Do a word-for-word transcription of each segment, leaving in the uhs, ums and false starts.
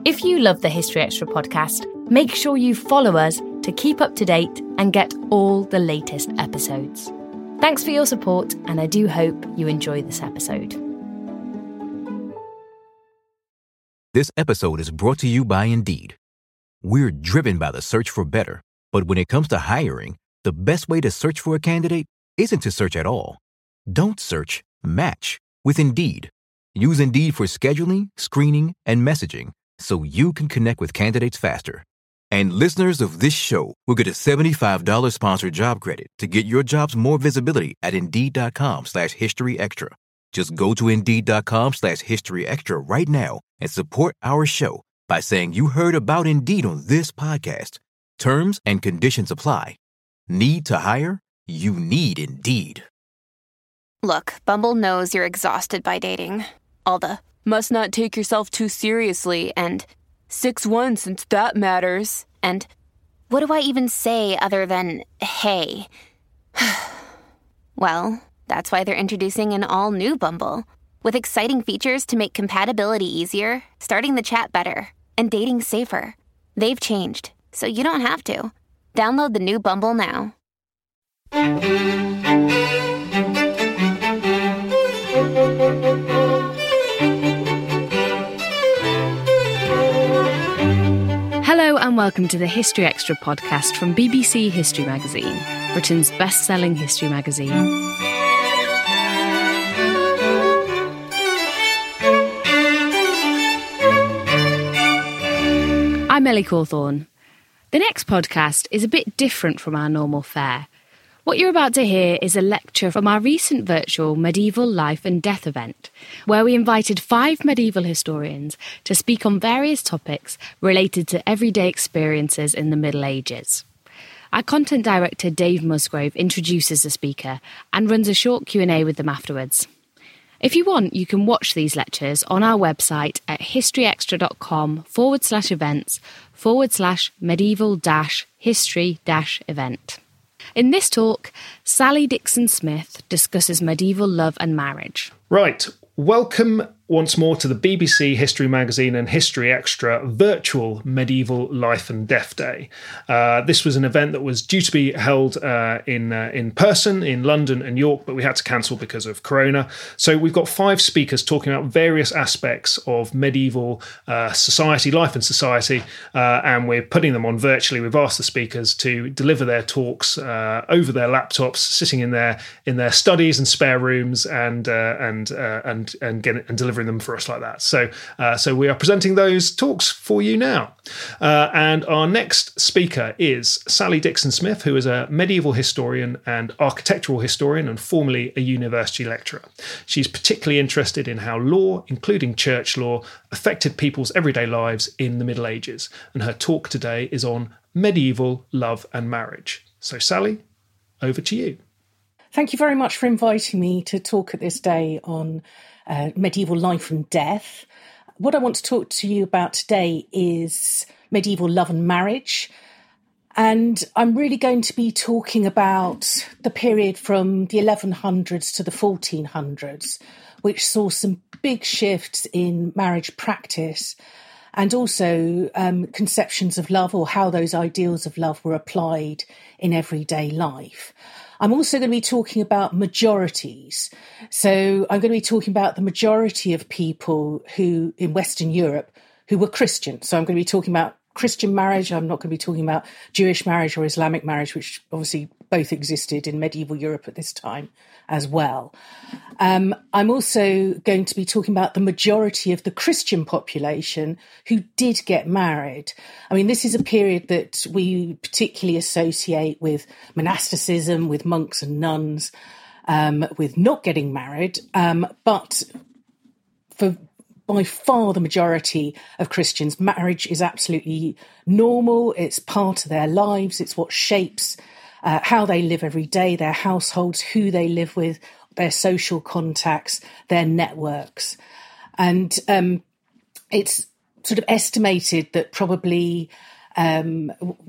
If you love the History Extra podcast, make sure you follow us to keep up to date and get all the latest episodes. Thanks for your support, and I do hope you enjoy this episode. This episode is brought to you by Indeed. We're driven by the search for better, but when it comes to hiring, the best way to search for a candidate isn't to search at all. Don't search, match with Indeed. Use Indeed for scheduling, screening, and messaging so you can connect with candidates faster. And listeners of this show will get a seventy-five dollars sponsored job credit to get your jobs more visibility at Indeed.com slash History Extra. Just go to Indeed.com slash History Extra right now and support our show by saying you heard about Indeed on this podcast. Terms and conditions apply. Need to hire? You need Indeed. Look, Bumble knows you're exhausted by dating. All the, must not take yourself too seriously, and six one since that matters, and what do I even say other than, hey? Well, that's why they're introducing an all-new Bumble, with exciting features to make compatibility easier, starting the chat better, and dating safer. They've changed, so you don't have to. Download the new Bumble now. Hello and welcome to the History Extra podcast from B B C History Magazine, Britain's best-selling history magazine. I'm Ellie Cawthorne. The next podcast is a bit different from our normal fare. What you're about to hear is a lecture from our recent virtual Medieval Life and Death event, where we invited five medieval historians to speak on various topics related to everyday experiences in the Middle Ages. Our content director Dave Musgrove introduces the speaker and runs a short Q and A with them afterwards. If you want, you can watch these lectures on our website at historyextra.com forward slash events forward slash medieval dash history dash event. In this talk, Sally Dixon-Smith discusses medieval love and marriage. Right, welcome once more to the B B C History Magazine and History Extra virtual Medieval Life and Death Day. Uh, this was an event that was due to be held uh, in uh, in person in London and York, but we had to cancel because of Corona. So we've got five speakers talking about various aspects of medieval uh, society, life and society, uh, and we're putting them on virtually. We've asked the speakers to deliver their talks uh, over their laptops, sitting in their in their studies and spare rooms, and uh, and uh, and and get and deliver them for us like that. So uh, so we are presenting those talks for you now. Uh, and our next speaker is Sally Dixon-Smith, who is a medieval historian and architectural historian and formerly a university lecturer. She's particularly interested in how law, including church law, affected people's everyday lives in the Middle Ages. And her talk today is on medieval love and marriage. So Sally, over to you. Thank you very much for inviting me to talk at this day on uh, medieval life and death. What I want to talk to you about today is medieval love and marriage. And I'm really going to be talking about the period from the eleven hundreds to the fourteen hundreds, which saw some big shifts in marriage practice and also um, conceptions of love, or how those ideals of love were applied in everyday life. I'm also going to be talking about majorities. So I'm going to be talking about the majority of people who in Western Europe who were Christian. So I'm going to be talking about Christian marriage. I'm not going to be talking about Jewish marriage or Islamic marriage, which obviously both existed in medieval Europe at this time as well. Um, I'm also going to be talking about the majority of the Christian population who did get married. I mean, this is a period that we particularly associate with monasticism, with monks and nuns, um, with not getting married. Um, but for by far the majority of Christians, marriage is absolutely normal. It's part of their lives. It's what shapes uh, how they live every day, their households, who they live with, their social contacts, their networks. And um, it's sort of estimated that probably um,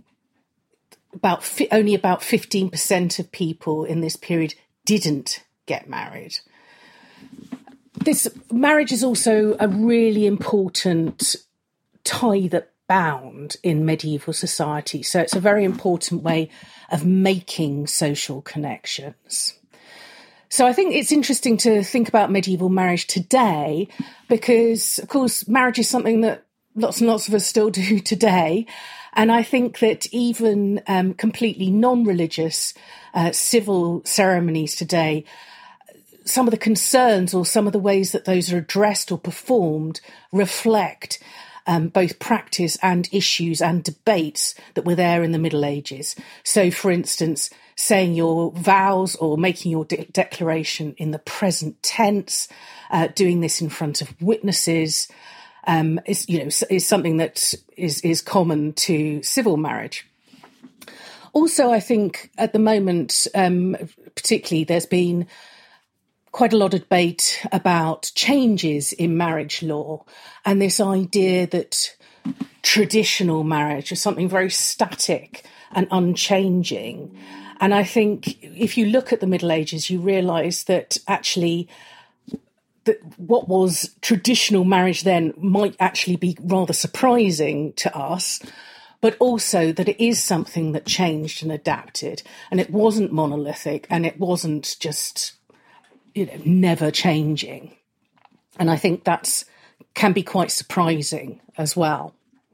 about fi- only about fifteen percent of people in this period didn't get married. This marriage is also a really important tie that bound in medieval society. So it's a very important way of making social connections. So I think it's interesting to think about medieval marriage today because, of course, marriage is something that lots and lots of us still do today. And I think that even um, completely non-religious uh, civil ceremonies today, some of the concerns or some of the ways that those are addressed or performed reflect um, both practice and issues and debates that were there in the Middle Ages. So, for instance, saying your vows or making your de- declaration in the present tense, uh, doing this in front of witnesses, um, is you know is something that is is common to civil marriage. Also, I think at the moment, um, particularly, there's been quite a lot of debate about changes in marriage law and this idea that traditional marriage is something very static and unchanging. And I think if you look at the Middle Ages, you realise that actually that what was traditional marriage then might actually be rather surprising to us, but also that it is something that changed and adapted, and it wasn't monolithic and it wasn't just, you know, never changing. And I think that's can be quite surprising as well.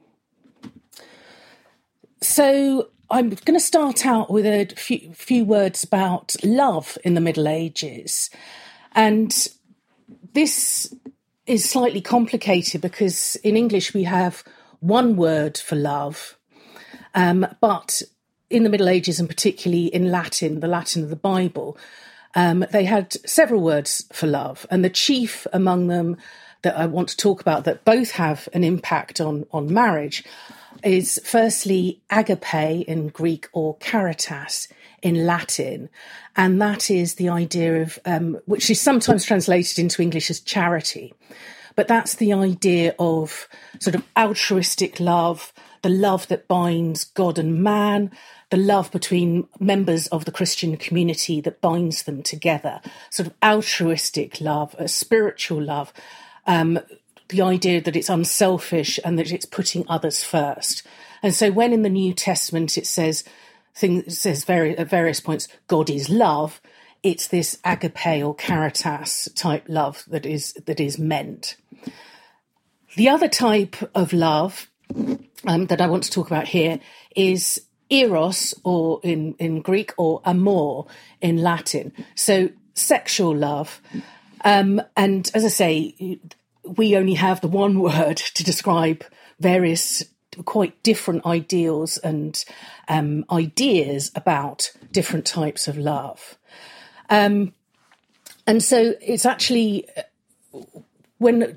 So I'm going to start out with a few, few words about love in the Middle Ages. And this is slightly complicated because in English we have one word for love, um, but in the Middle Ages, and particularly in Latin, the Latin of the Bible, um, they had several words for love. And the chief among them that I want to talk about that both have an impact on, on marriage is firstly agape in Greek or caritas in Latin. And that is the idea of, um, which is sometimes translated into English as charity. But that's the idea of sort of altruistic love, the love that binds God and man, the love between members of the Christian community that binds them together, sort of altruistic love, a spiritual love, um, the idea that it's unselfish and that it's putting others first. And so when in the New Testament it says, things, it says very, at various points, God is love, it's this agape or caritas type love that is that is meant. The other type of love um, that I want to talk about here is eros, or in, in Greek, or amor in Latin. So sexual love. Um, and as I say, we only have the one word to describe various quite different ideals and um, ideas about different types of love. Um, and so it's actually, when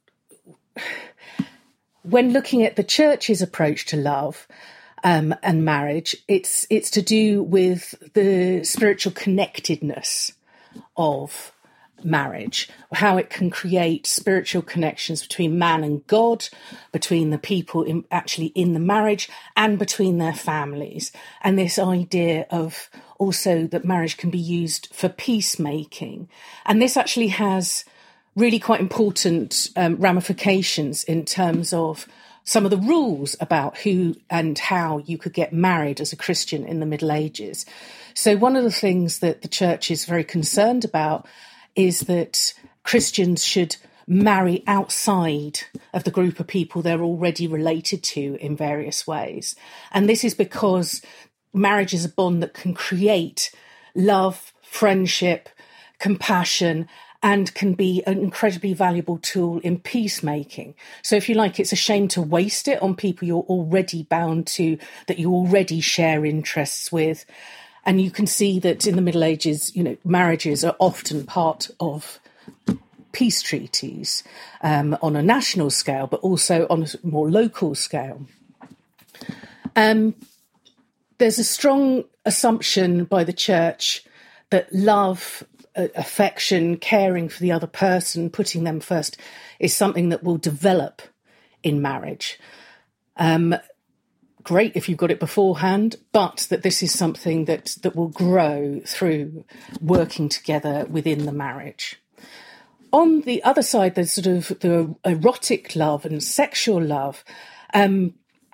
when looking at the church's approach to love um, and marriage, it's it's to do with the spiritual connectedness of marriage, how it can create spiritual connections between man and God, between the people in, actually in the marriage, and between their families. And this idea of also that marriage can be used for peacemaking. And this actually has really quite important um, ramifications in terms of some of the rules about who and how you could get married as a Christian in the Middle Ages. So one of the things that the church is very concerned about is that Christians should marry outside of the group of people they're already related to in various ways. And this is because marriage is a bond that can create love, friendship, compassion, and can be an incredibly valuable tool in peacemaking. So if you like, it's a shame to waste it on people you're already bound to, that you already share interests with. And you can see that in the Middle Ages, you know, marriages are often part of peace treaties um, on a national scale, but also on a more local scale. Um, there's a strong assumption by the church that love, uh, affection, caring for the other person, putting them first, is something that will develop in marriage. Um, Great if you've got it beforehand, but that this is something that, that will grow through working together within the marriage. on the other side, there's sort of the erotic love and sexual love. Um,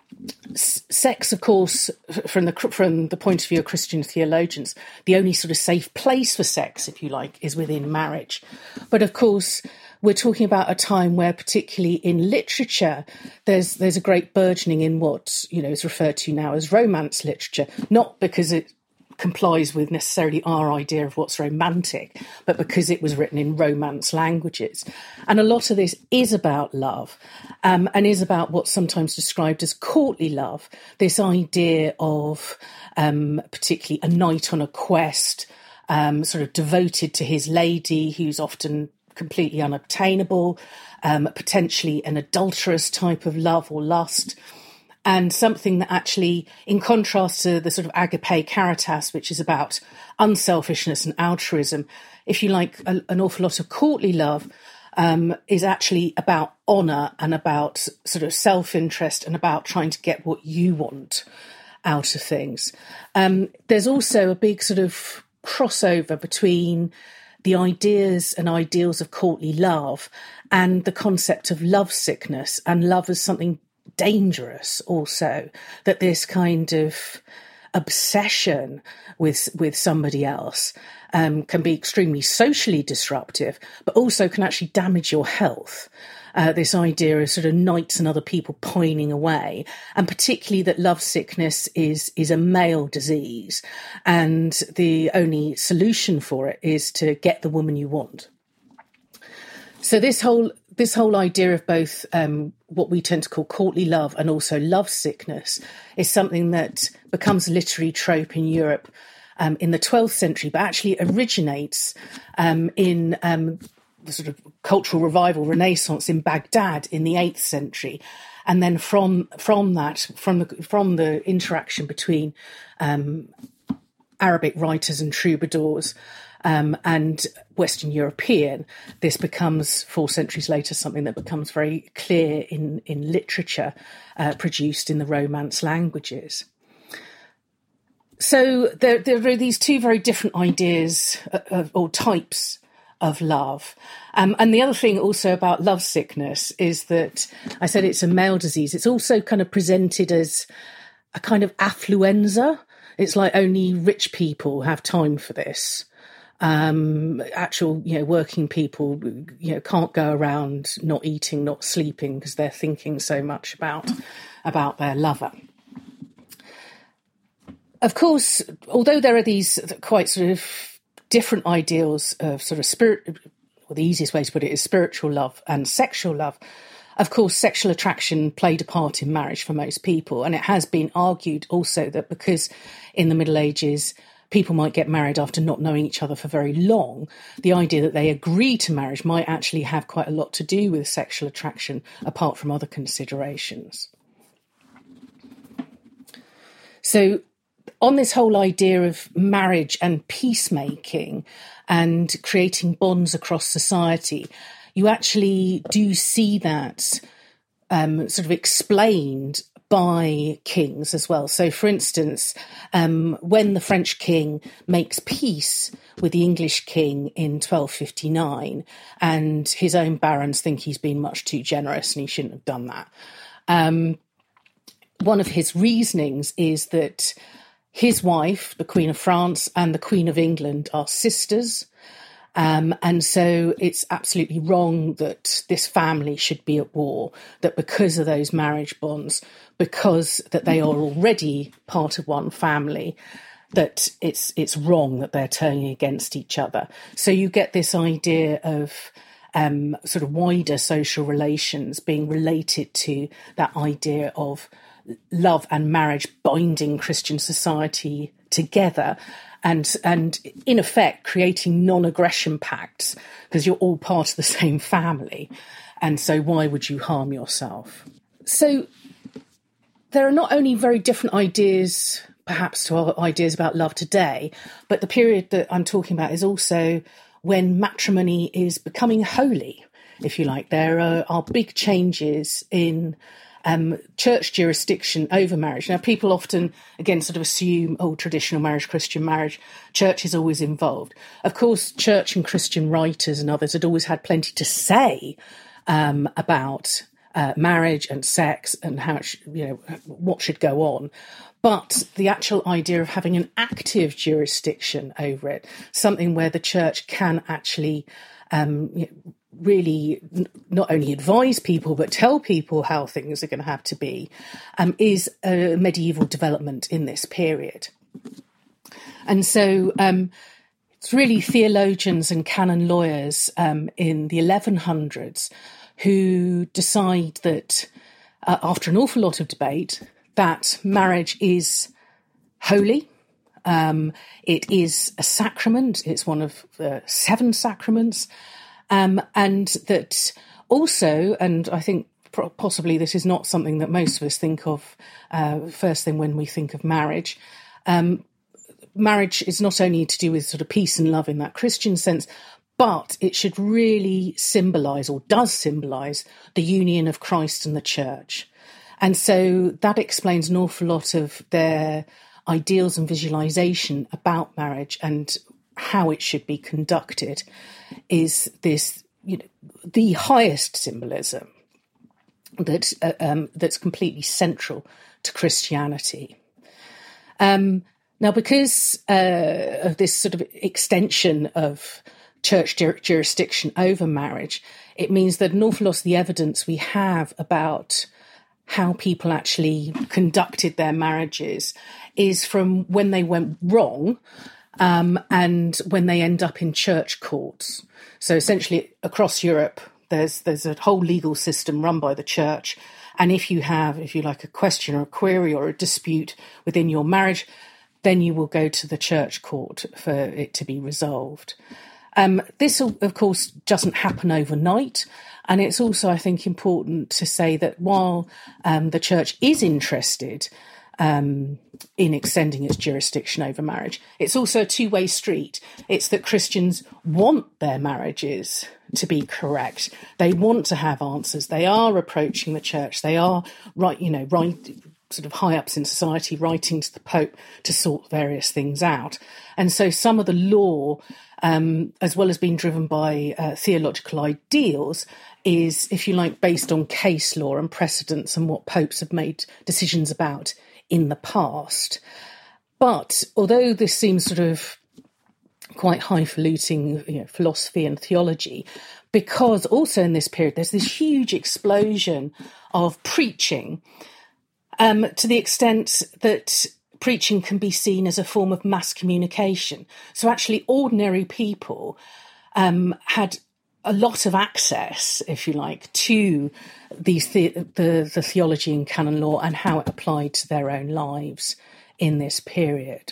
sex, of course, from the from the point of view of Christian theologians, the only sort of safe place for sex, if you like, is within marriage. But of course, we're talking about a time where, particularly in literature, there's there's a great burgeoning in what, you know, is referred to now as romance literature, not because it complies with necessarily our idea of what's romantic, but because it was written in Romance languages. And a lot of this is about love, um, and is about what's sometimes described as courtly love, this idea of um, particularly a knight on a quest, um, sort of devoted to his lady, who's often completely unobtainable, um, potentially an adulterous type of love or lust. And something that actually, in contrast to the sort of agape caritas, which is about unselfishness and altruism, if you like, a, an awful lot of courtly love um, is actually about honour and about sort of self-interest and about trying to get what you want out of things. Um, there's also a big sort of crossover between the ideas and ideals of courtly love and the concept of love sickness, and love as something dangerous also, that this kind of obsession with with somebody else um, can be extremely socially disruptive, but also can actually damage your health. Uh, this idea of sort of knights and other people pining away, and particularly that love sickness is is a male disease, and the only solution for it is to get the woman you want. So this whole this whole idea of both um, what we tend to call courtly love and also love sickness is something that becomes a literary trope in Europe um, in the twelfth century, but actually originates um, in um, the sort of cultural revival, Renaissance in Baghdad in the eighth century. And then from from that, from the from the interaction between um, Arabic writers and troubadours, Um, and Western European, this becomes, four centuries later, something that becomes very clear in, in literature uh, produced in the Romance languages. So there, there are these two very different ideas of, or types of love. Um, and the other thing also about love sickness is that I said it's a male disease. It's also kind of presented as a kind of affluenza. It's like only rich people have time for this. Um, actual, you know, working people, you know, can't go around not eating, not sleeping because they're thinking so much about about their lover. Of course, although there are these quite sort of different ideals of sort of spirit, well, the easiest way to put it is spiritual love and sexual love. Of course, sexual attraction played a part in marriage for most people, and it has been argued also that because in the Middle Ages people might get married after not knowing each other for very long, the idea that they agree to marriage might actually have quite a lot to do with sexual attraction, apart from other considerations. So on this whole idea of marriage and peacemaking and creating bonds across society, you actually do see that um, sort of explained by kings as well. So, for instance, um, when the French king makes peace with the English king in twelve fifty-nine, and his own barons think he's been much too generous and he shouldn't have done that, um, one of his reasonings is that his wife, the Queen of France, and the Queen of England are sisters. Um, and so it's absolutely wrong that this family should be at war, that because of those marriage bonds, because that they are already part of one family, that it's it's wrong that they're turning against each other. So you get this idea of um, sort of wider social relations being related to that idea of love and marriage binding Christian society together, and and in effect creating non-aggression pacts, because you're all part of the same family, and so why would you harm yourself? So there are not only very different ideas, perhaps, to our ideas about love today, but the period that I'm talking about is also when matrimony is becoming holy, if you like. There are, are big changes in um, church jurisdiction over marriage. Now, people often, again, sort of assume, oh, traditional marriage, Christian marriage, church is always involved. Of course, church and Christian writers and others had always had plenty to say um, about uh, marriage and sex and how, it sh- you know, what should go on. But the actual idea of having an active jurisdiction over it, something where the church can actually um, you know, really n- not only advise people but tell people how things are going to have to be, um, is a medieval development in this period. And so um, it's really theologians and canon lawyers um, in the eleven hundreds who decide that uh, after an awful lot of debate, that marriage is holy. Um, it is a sacrament. It's one of the seven sacraments. Um, and that also, and I think possibly this is not something that most of us think of uh, first thing when we think of marriage, um, marriage is not only to do with sort of peace and love in that Christian sense, but it should really symbolise, or does symbolise, the union of Christ and the church. And so that explains an awful lot of their ideals and visualisation about marriage and how it should be conducted, is this, you know, the highest symbolism that uh, um, that's completely central to Christianity. Um, now, because uh, of this sort of extension of church jur- jurisdiction over marriage, it means that an awful lot of the evidence we have about how people actually conducted their marriages is from when they went wrong um, and when they end up in church courts. So essentially across Europe, there's there's a whole legal system run by the church. And if you have, if you like, a question or a query or a dispute within your marriage, then you will go to the church court for it to be resolved. Um, this, of course, doesn't happen overnight. And it's also, I think, important to say that while um, the church is interested um, in extending its jurisdiction over marriage, it's also a two-way street. It's that Christians want their marriages to be correct. They want to have answers. They are approaching the church. They are, right, you know, right, sort of high ups in society writing to the Pope to sort various things out. And so some of the law, um, as well as being driven by uh, theological ideals, is, if you like, based on case law and precedents and what popes have made decisions about in the past. But although this seems sort of quite highfalutin, you know, philosophy and theology, because also in this period there's this huge explosion of preaching, um, to the extent that preaching can be seen as a form of mass communication. So actually ordinary people um, had a lot of access, if you like, to these the, the, the theology and canon law and how it applied to their own lives in this period.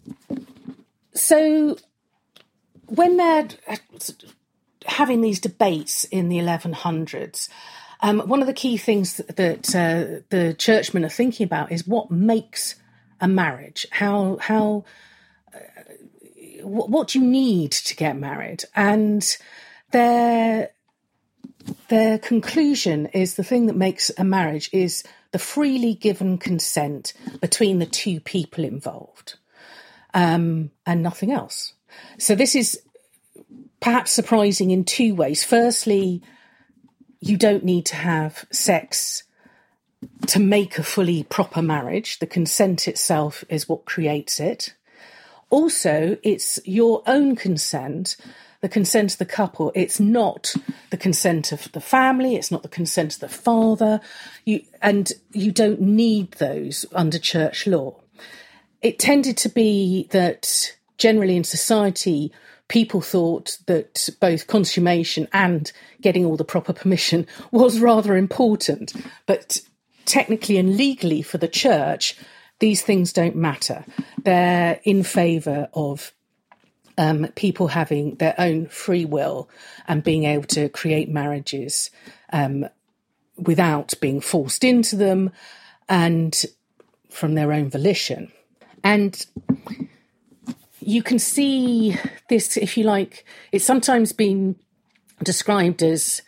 So when they're having these debates in the eleven hundreds, um, one of the key things that uh, the churchmen are thinking about is what makes a marriage. How how uh, what, what do you need to get married? And their their conclusion is the thing that makes a marriage is the freely given consent between the two people involved, um, and nothing else. So this is perhaps surprising in two ways. Firstly, you don't need to have sex to make a fully proper marriage. The consent itself is what creates it. Also, it's your own consent, the consent of the couple. It's not the consent of the family. It's not the consent of the father. You, and you don't need those under church law. It tended to be that generally in society, people thought that both consummation and getting all the proper permission was rather important. But technically and legally for the church, these things don't matter. They're in favour of um, people having their own free will and being able to create marriages um, without being forced into them and from their own volition. And you can see this, if you like, it's sometimes been described as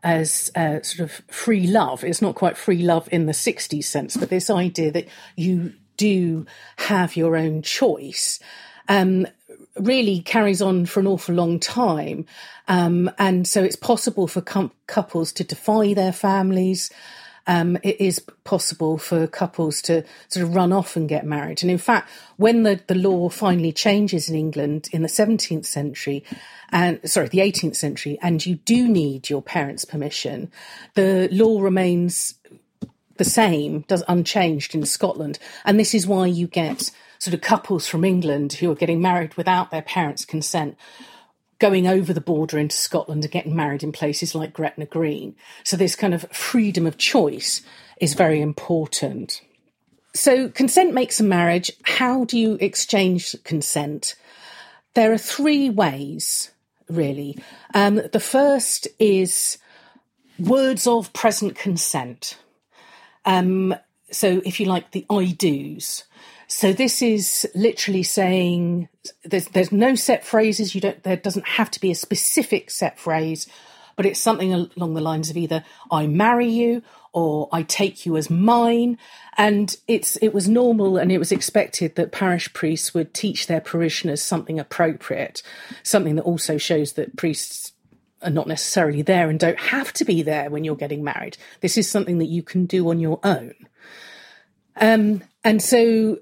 as uh, sort of free love. It's not quite free love in the sixties sense, but this idea that you do have your own choice um, really carries on for an awful long time. Um, and so it's possible for com- couples to defy their families. Um, it is possible for couples to sort of run off and get married. And in fact, when the, the law finally changes in England in the seventeenth century, and sorry, the eighteenth century, and you do need your parents' permission, the law remains the same, does unchanged in Scotland. And this is why you get sort of couples from England who are getting married without their parents' consent, going over the border into Scotland and getting married in places like Gretna Green. So this kind of freedom of choice is very important. So consent makes a marriage. How do you exchange consent? There are three ways, really. Um, the first is words of present consent. Um, so if you like, the I do's. So this is literally saying there's there's no set phrases. You don't. There doesn't have to be a specific set phrase, but it's something along the lines of either "I marry you" or "I take you as mine." And it's it was normal and it was expected that parish priests would teach their parishioners something appropriate, something that also shows that priests are not necessarily there and don't have to be there when you're getting married. This is something that you can do on your own. Um, and so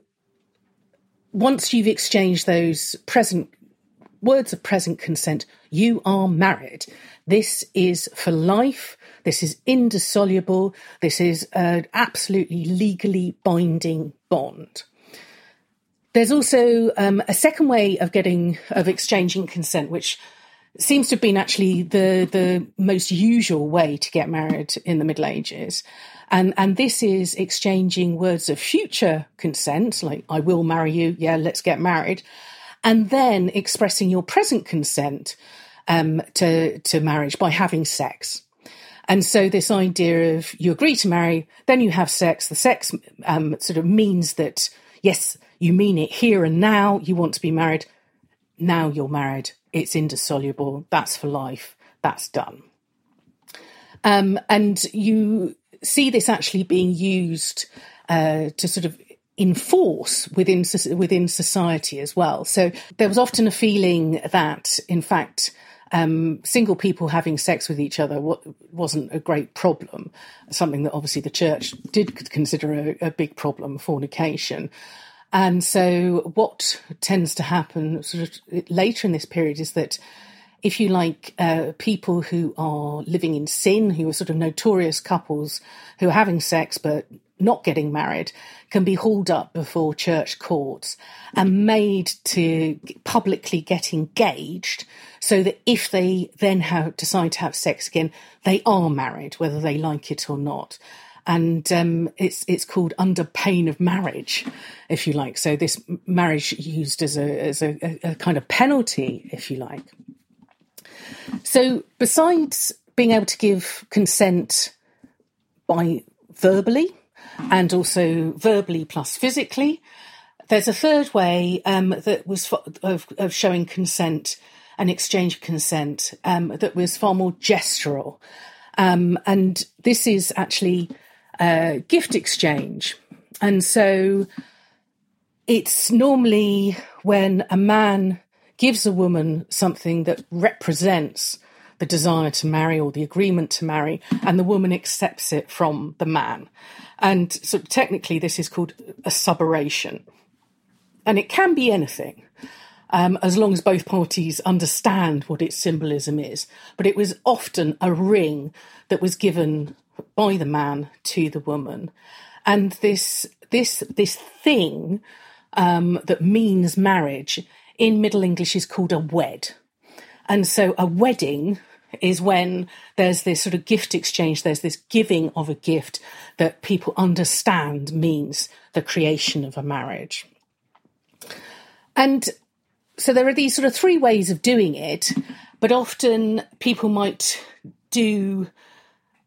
once you've exchanged those present words of present consent, you are married. This is for life. This is indissoluble. This is an absolutely legally binding bond. There's also um, a second way of getting of exchanging consent, which seems to have been actually the the most usual way to get married in the Middle Ages. And and this is exchanging words of future consent, like "I will marry you, yeah, let's get married," and then expressing your present consent um, to, to marriage by having sex. And so this idea of you agree to marry, then you have sex. The sex um, sort of means that, yes, you mean it here and now, you want to be married. Now you're married. It's indissoluble. That's for life. That's done. Um, and you see this actually being used uh, to sort of enforce within within society as well. So there was often a feeling that, in fact, um, single people having sex with each other wasn't a great problem, something that obviously the church did consider a, a big problem, fornication. And so what tends to happen sort of later in this period is that, if you like, uh, people who are living in sin, who are sort of notorious couples who are having sex but not getting married, can be hauled up before church courts and made to publicly get engaged so that if they then have, decide to have sex again, they are married, whether they like it or not. And um, it's it's called under pain of marriage, if you like. So this marriage used as a as a, a kind of penalty, if you like. So besides being able to give consent by verbally and also verbally plus physically, there's a third way um, that was for, of, of showing consent and exchange of consent um, that was far more gestural. Um, and this is actually uh, gift exchange. And so it's normally when a man gives a woman something that represents the desire to marry or the agreement to marry, and the woman accepts it from the man. And so technically this is called a suborration. And it can be anything, um, as long as both parties understand what its symbolism is. But it was often a ring that was given by the man to the woman. And this this this thing um, that means marriage in Middle English is called a wed. And so a wedding is when there's this sort of gift exchange, there's this giving of a gift that people understand means the creation of a marriage. And so there are these sort of three ways of doing it, but often people might do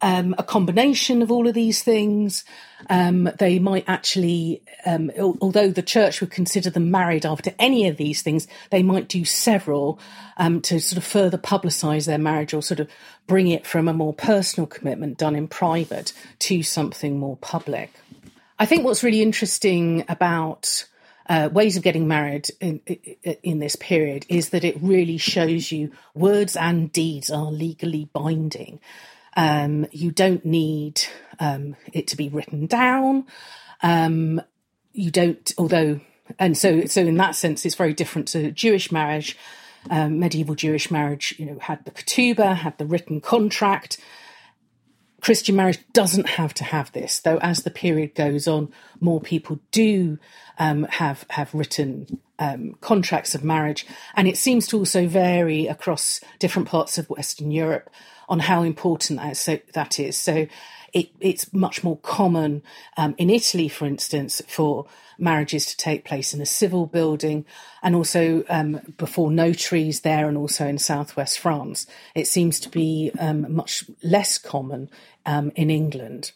um, a combination of all of these things. Um, they might actually, um, although the church would consider them married after any of these things, they might do several um, to sort of further publicise their marriage or sort of bring it from a more personal commitment done in private to something more public. I think what's really interesting about uh, ways of getting married in, in this period is that it really shows you words and deeds are legally binding. Um, you don't need um, it to be written down. Um, you don't, although, and so so in that sense, it's very different to Jewish marriage. Um, medieval Jewish marriage, you know, had the ketubah, had the written contract. Christian marriage doesn't have to have this, though. As the period goes on, more people do um, have have written um, contracts of marriage, and it seems to also vary across different parts of Western Europe on how important that is. So, that is. so it, it's much more common um, in Italy, for instance, for marriages to take place in a civil building, and also um, before notaries there, and also in southwest France. It seems to be um, much less common um, in England.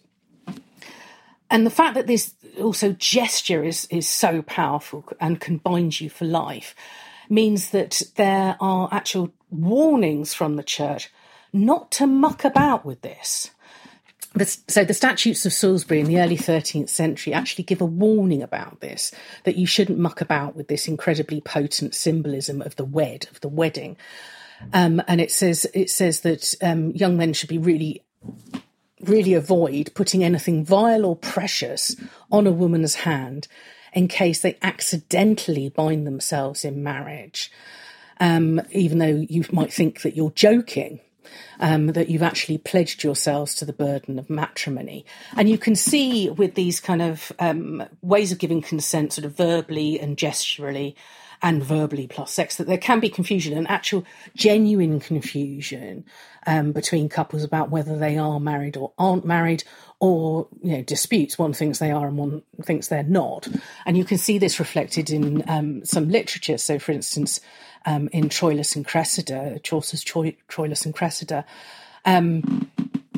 And the fact that this also gesture is, is so powerful and can bind you for life means that there are actual warnings from the church not to muck about with this. So the Statutes of Salisbury in the early thirteenth century actually give a warning about this, that you shouldn't muck about with this incredibly potent symbolism of the wed, of the wedding. Um, and it says it says that um, young men should be really, really avoid putting anything vile or precious on a woman's hand in case they accidentally bind themselves in marriage, um, even though you might think that you're joking. Um, that you've actually pledged yourselves to the burden of matrimony. And you can see with these kind of um, ways of giving consent, sort of verbally and gesturally and verbally plus sex, that there can be confusion, and actual genuine confusion um, between couples about whether they are married or aren't married, or, you know, disputes. One thinks they are and one thinks they're not. And you can see this reflected in um, some literature. So, for instance, Um, in Troilus and Cressida, Chaucer's Troy, Troilus and Cressida, um,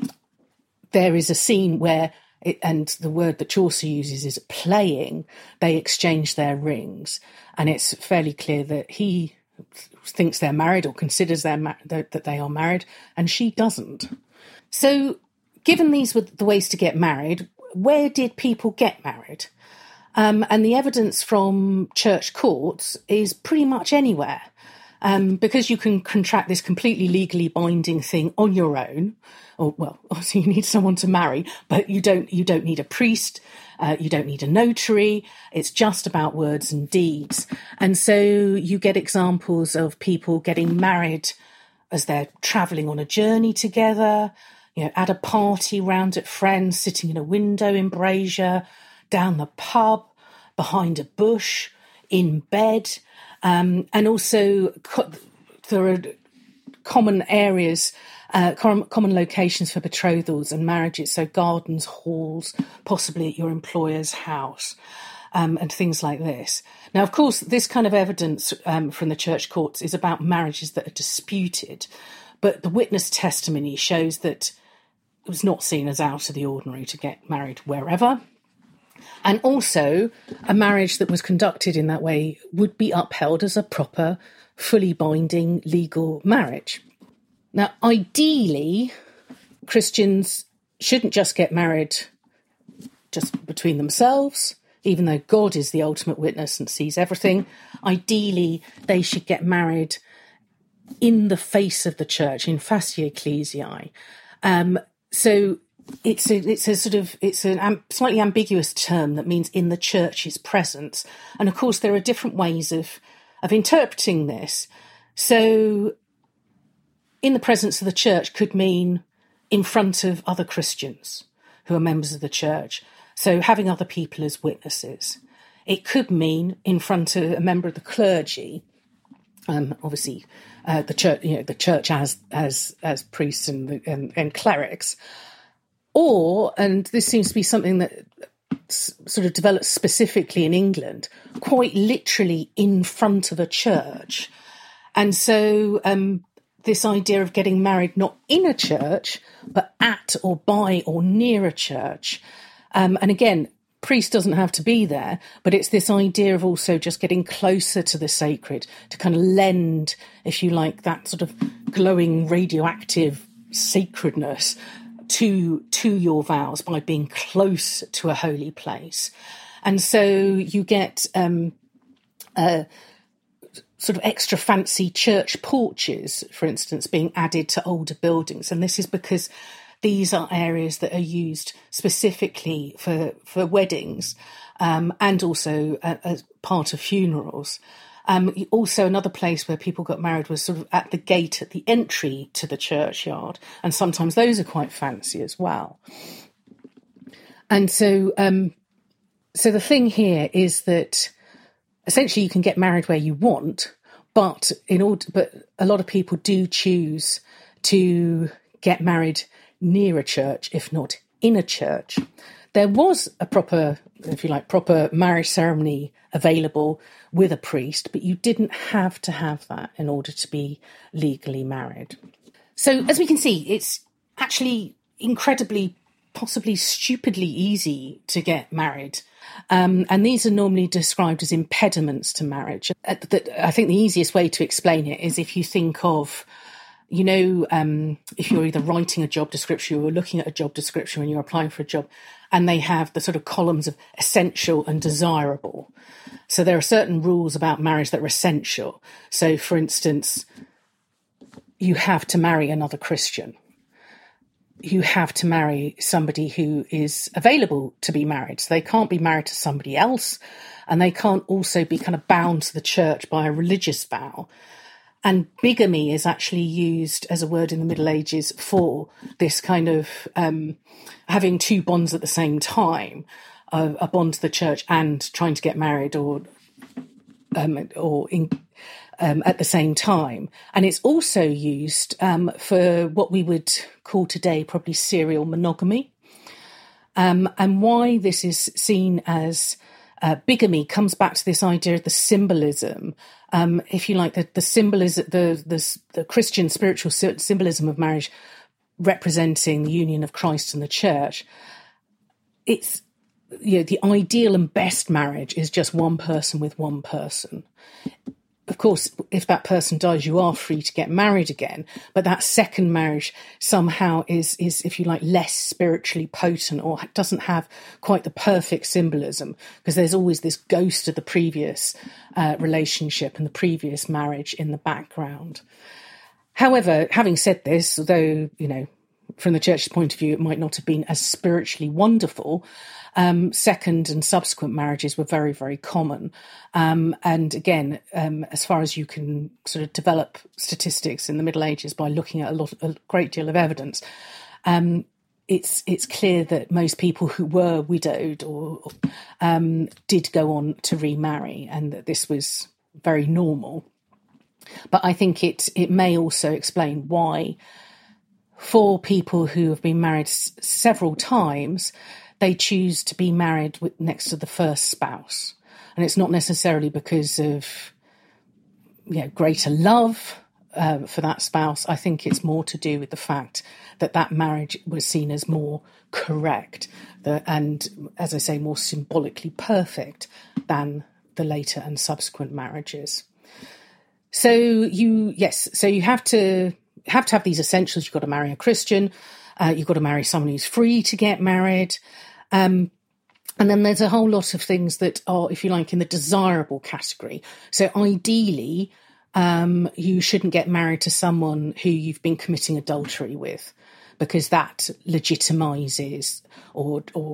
there is a scene where, it, and the word that Chaucer uses is playing, they exchange their rings. And it's fairly clear that he thinks they're married or considers they're ma- that they are married, and she doesn't. So, given these were the ways to get married, where did people get married? Um, and the evidence from church courts is pretty much anywhere, um, because you can contract this completely legally binding thing on your own. Or, well, obviously you need someone to marry, but you don't. You don't need a priest. Uh, you don't need a notary. It's just about words and deeds. And so you get examples of people getting married as they're travelling on a journey together. You know, at a party, round at friends, sitting in a window embrasure, down the pub, behind a bush, in bed, um, and also co- there are common areas, uh, com- common locations for betrothals and marriages, so gardens, halls, possibly at your employer's house, um, and things like this. Now, of course, this kind of evidence um, from the church courts is about marriages that are disputed, but the witness testimony shows that it was not seen as out of the ordinary to get married wherever. And also, a marriage that was conducted in that way would be upheld as a proper, fully binding legal marriage. Now, ideally, Christians shouldn't just get married just between themselves, even though God is the ultimate witness and sees everything. Ideally, they should get married in the face of the church, in facie ecclesiae. Um, so it's a, it's a sort of, it's a um, slightly ambiguous term that means in the church's presence. And of course, there are different ways of, of interpreting this. So in the presence of the church could mean in front of other Christians who are members of the church. So having other people as witnesses. It could mean in front of a member of the clergy. Um, obviously, uh, the church, you know, the church as as as priests and, the, and and clerics, or, and this seems to be something that s- sort of develops specifically in England, quite literally in front of a church, and so um, this idea of getting married not in a church, but at or by or near a church. Um, and again, priest doesn't have to be there, but it's this idea of also just getting closer to the sacred, to kind of lend, if you like, that sort of glowing radioactive sacredness to, to your vows by being close to a holy place. And so you get um, uh, sort of extra fancy church porches, for instance, being added to older buildings. And this is because these are areas that are used specifically for, for weddings um, and also uh, as part of funerals. Um, also, another place where people got married was sort of at the gate at the entry to the churchyard. And sometimes those are quite fancy as well. And so, um, so the thing here is that essentially you can get married where you want, but in order, but a lot of people do choose to get married near a church, if not in a church. There was a proper, if you like, proper marriage ceremony available with a priest, but you didn't have to have that in order to be legally married. So as we can see, it's actually incredibly, possibly stupidly easy to get married. Um, and these are normally described as impediments to marriage. I think the easiest way to explain it is if you think of, you know, um, if you're either writing a job description or looking at a job description when you're applying for a job, and they have the sort of columns of essential and desirable. So there are certain rules about marriage that are essential. So, for instance, you have to marry another Christian. You have to marry somebody who is available to be married. So they can't be married to somebody else, and they can't also be kind of bound to the church by a religious vow. And bigamy is actually used as a word in the Middle Ages for this kind of um, having two bonds at the same time, uh, a bond to the church and trying to get married or um, or in, um, at the same time. And it's also used um, for what we would call today probably serial monogamy. Um, and why this is seen as Uh, bigamy comes back to this idea of the symbolism, um, if you like, the, the symbolism, the, the the Christian spiritual symbolism of marriage representing the union of Christ and the church. It's, you know, the ideal and best marriage is just one person with one person. Of course, if that person dies, you are free to get married again. But that second marriage somehow is, is, if you like, less spiritually potent or doesn't have quite the perfect symbolism, because there's always this ghost of the previous uh, relationship and the previous marriage in the background. However, having said this, though, you know, from the church's point of view, it might not have been as spiritually wonderful, Um, second and subsequent marriages were very, very common. Um, and again, um, as far as you can sort of develop statistics in the Middle Ages by looking at a lot, a great deal of evidence, um, it's it's clear that most people who were widowed or um, did go on to remarry, and that this was very normal. But I think it it may also explain why, for people who have been married s- several times, they choose to be married with, next to the first spouse. And it's not necessarily because of, you know, greater love uh, for that spouse. I think it's more to do with the fact that that marriage was seen as more correct the, and, as I say, more symbolically perfect than the later and subsequent marriages. So you, yes, so you have to have to have these essentials. You've got to marry a Christian. Uh, you've got to marry someone who's free to get married. Um, and then there's a whole lot of things that are, if you like, in the desirable category. So ideally, um, you shouldn't get married to someone who you've been committing adultery with, because that legitimizes or, or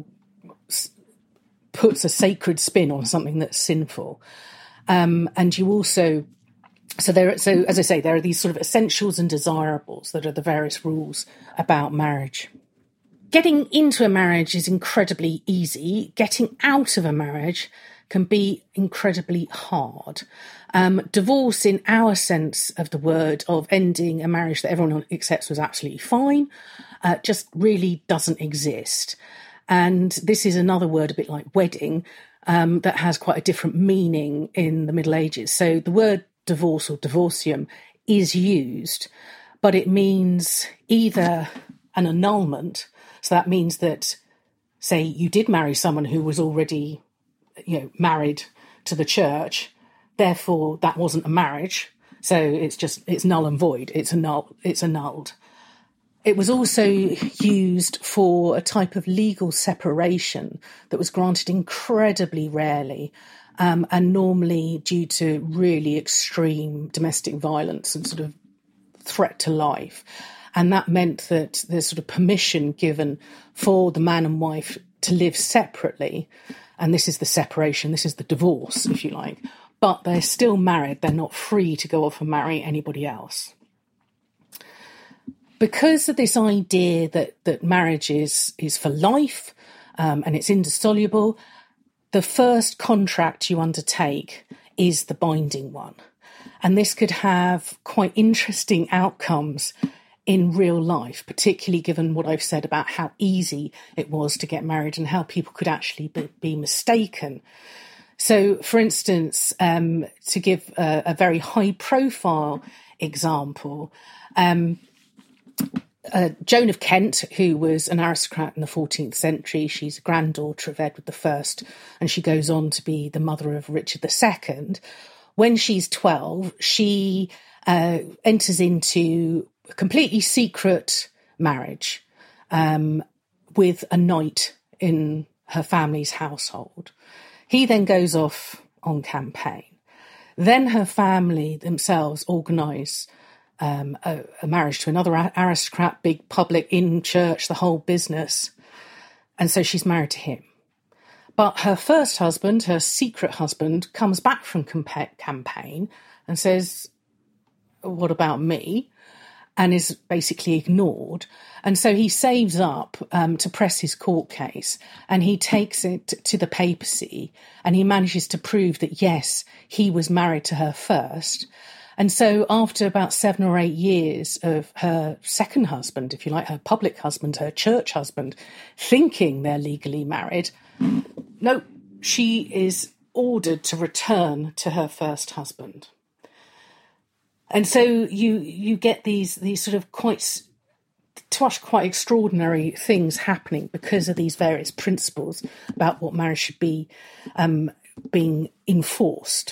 puts a sacred spin on something that's sinful. Um, and you also, so there, so as I say, there are these sort of essentials and desirables that are the various rules about marriage. Getting into a marriage is incredibly easy. Getting out of a marriage can be incredibly hard. Um, divorce, in our sense of the word, of ending a marriage that everyone accepts was absolutely fine, uh, just really doesn't exist. And this is another word, a bit like wedding, um, that has quite a different meaning in the Middle Ages. So the word divorce or divorcium is used, but it means either an annulment, so that means that, say, you did marry someone who was already, you know, married to the church, therefore that wasn't a marriage, so it's just, it's null and void, it's annul, it's annulled. It was also used for a type of legal separation that was granted incredibly rarely, um, and normally due to really extreme domestic violence and sort of threat to life. And that meant that there's sort of permission given for the man and wife to live separately. And this is the separation, this is the divorce, if you like. But they're still married, they're not free to go off and marry anybody else. Because of this idea that, that marriage is, is for life, um, and it's indissoluble, the first contract you undertake is the binding one. And this could have quite interesting outcomes in real life, particularly given what I've said about how easy it was to get married and how people could actually be, be mistaken. So, for instance, um, to give a, a very high-profile example, um, uh, Joan of Kent, who was an aristocrat in the fourteenth century, she's a granddaughter of Edward the First, and she goes on to be the mother of Richard the Second. When she's twelve, she uh, enters into a completely secret marriage um, with a knight in her family's household. He then goes off on campaign. Then her family themselves organise um, a, a marriage to another aristocrat, big public, in church, the whole business. And so she's married to him. But her first husband, her secret husband, comes back from compa- campaign and says, what about me? And is basically ignored. And so he saves up um, to press his court case, and he takes it to the papacy, and he manages to prove that, yes, he was married to her first. And so after about seven or eight years of her second husband, if you like, her public husband, her church husband, thinking they're legally married, no, she is ordered to return to her first husband. And so you you get these these sort of quite, to us, quite extraordinary things happening because of these various principles about what marriage should be um, being enforced.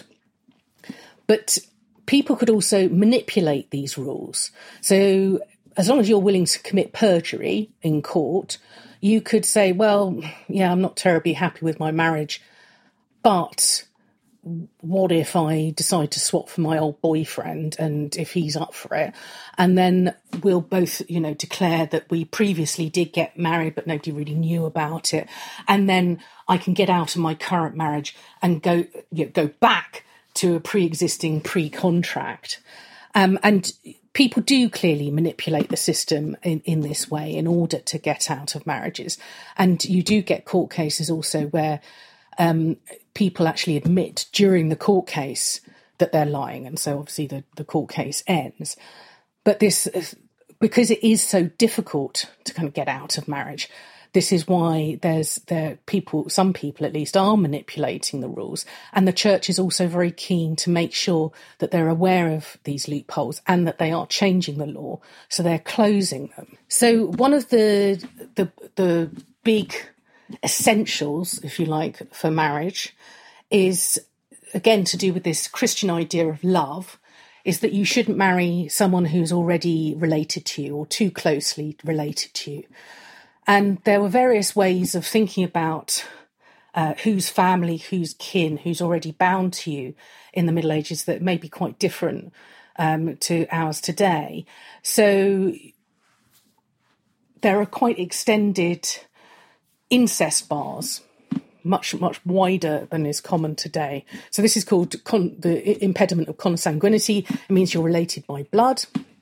But people could also manipulate these rules. So as long as you're willing to commit perjury in court, you could say, well, yeah, I'm not terribly happy with my marriage, but what if I decide to swap for my old boyfriend, and if he's up for it, and then we'll both, you know, declare that we previously did get married, but nobody really knew about it. And then I can get out of my current marriage and go, you know, go back to a pre-existing pre-contract. Um, and people do clearly manipulate the system in, in this way in order to get out of marriages. And you do get court cases also where um, people actually admit during the court case that they're lying. And so obviously the, the court case ends. But this, because it is so difficult to kind of get out of marriage, this is why there's there people, some people at least, are manipulating the rules. And the church is also very keen to make sure that they're aware of these loopholes and that they are changing the law. So they're closing them. So one of the the, the big essentials, if you like, for marriage is, again, to do with this Christian idea of love, is that you shouldn't marry someone who's already related to you or too closely related to you. And there were various ways of thinking about uh, whose family, whose kin, who's already bound to you in the Middle Ages that may be quite different um, to ours today. So there are quite extended incest bars, much, much wider than is common today. So this is called con- the impediment of consanguinity. It means you're related by blood.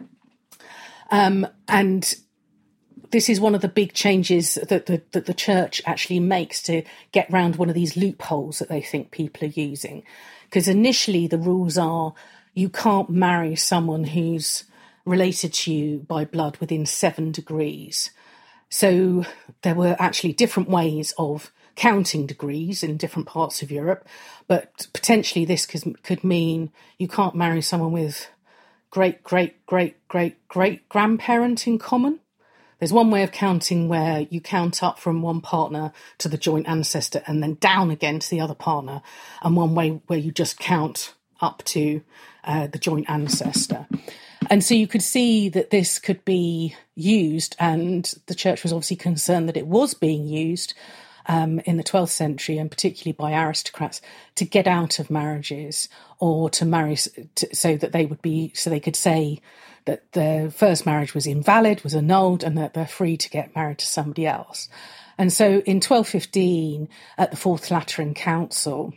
Um, and this is one of the big changes that the, that the church actually makes to get round one of these loopholes that they think people are using. Because initially the rules are you can't marry someone who's related to you by blood within seven degrees. So there were actually different ways of counting degrees in different parts of Europe, but potentially this could, could mean you can't marry someone with great, great, great, great, great grandparent in common. There's one way of counting where you count up from one partner to the joint ancestor and then down again to the other partner, and one way where you just count up to uh, the joint ancestor. And so you could see that this could be used, and the church was obviously concerned that it was being used um, in the twelfth century, and particularly by aristocrats, to get out of marriages or to marry to, so that they would be, so they could say that their first marriage was invalid, was annulled, and that they're free to get married to somebody else. And so in twelve fifteen, at the Fourth Lateran Council,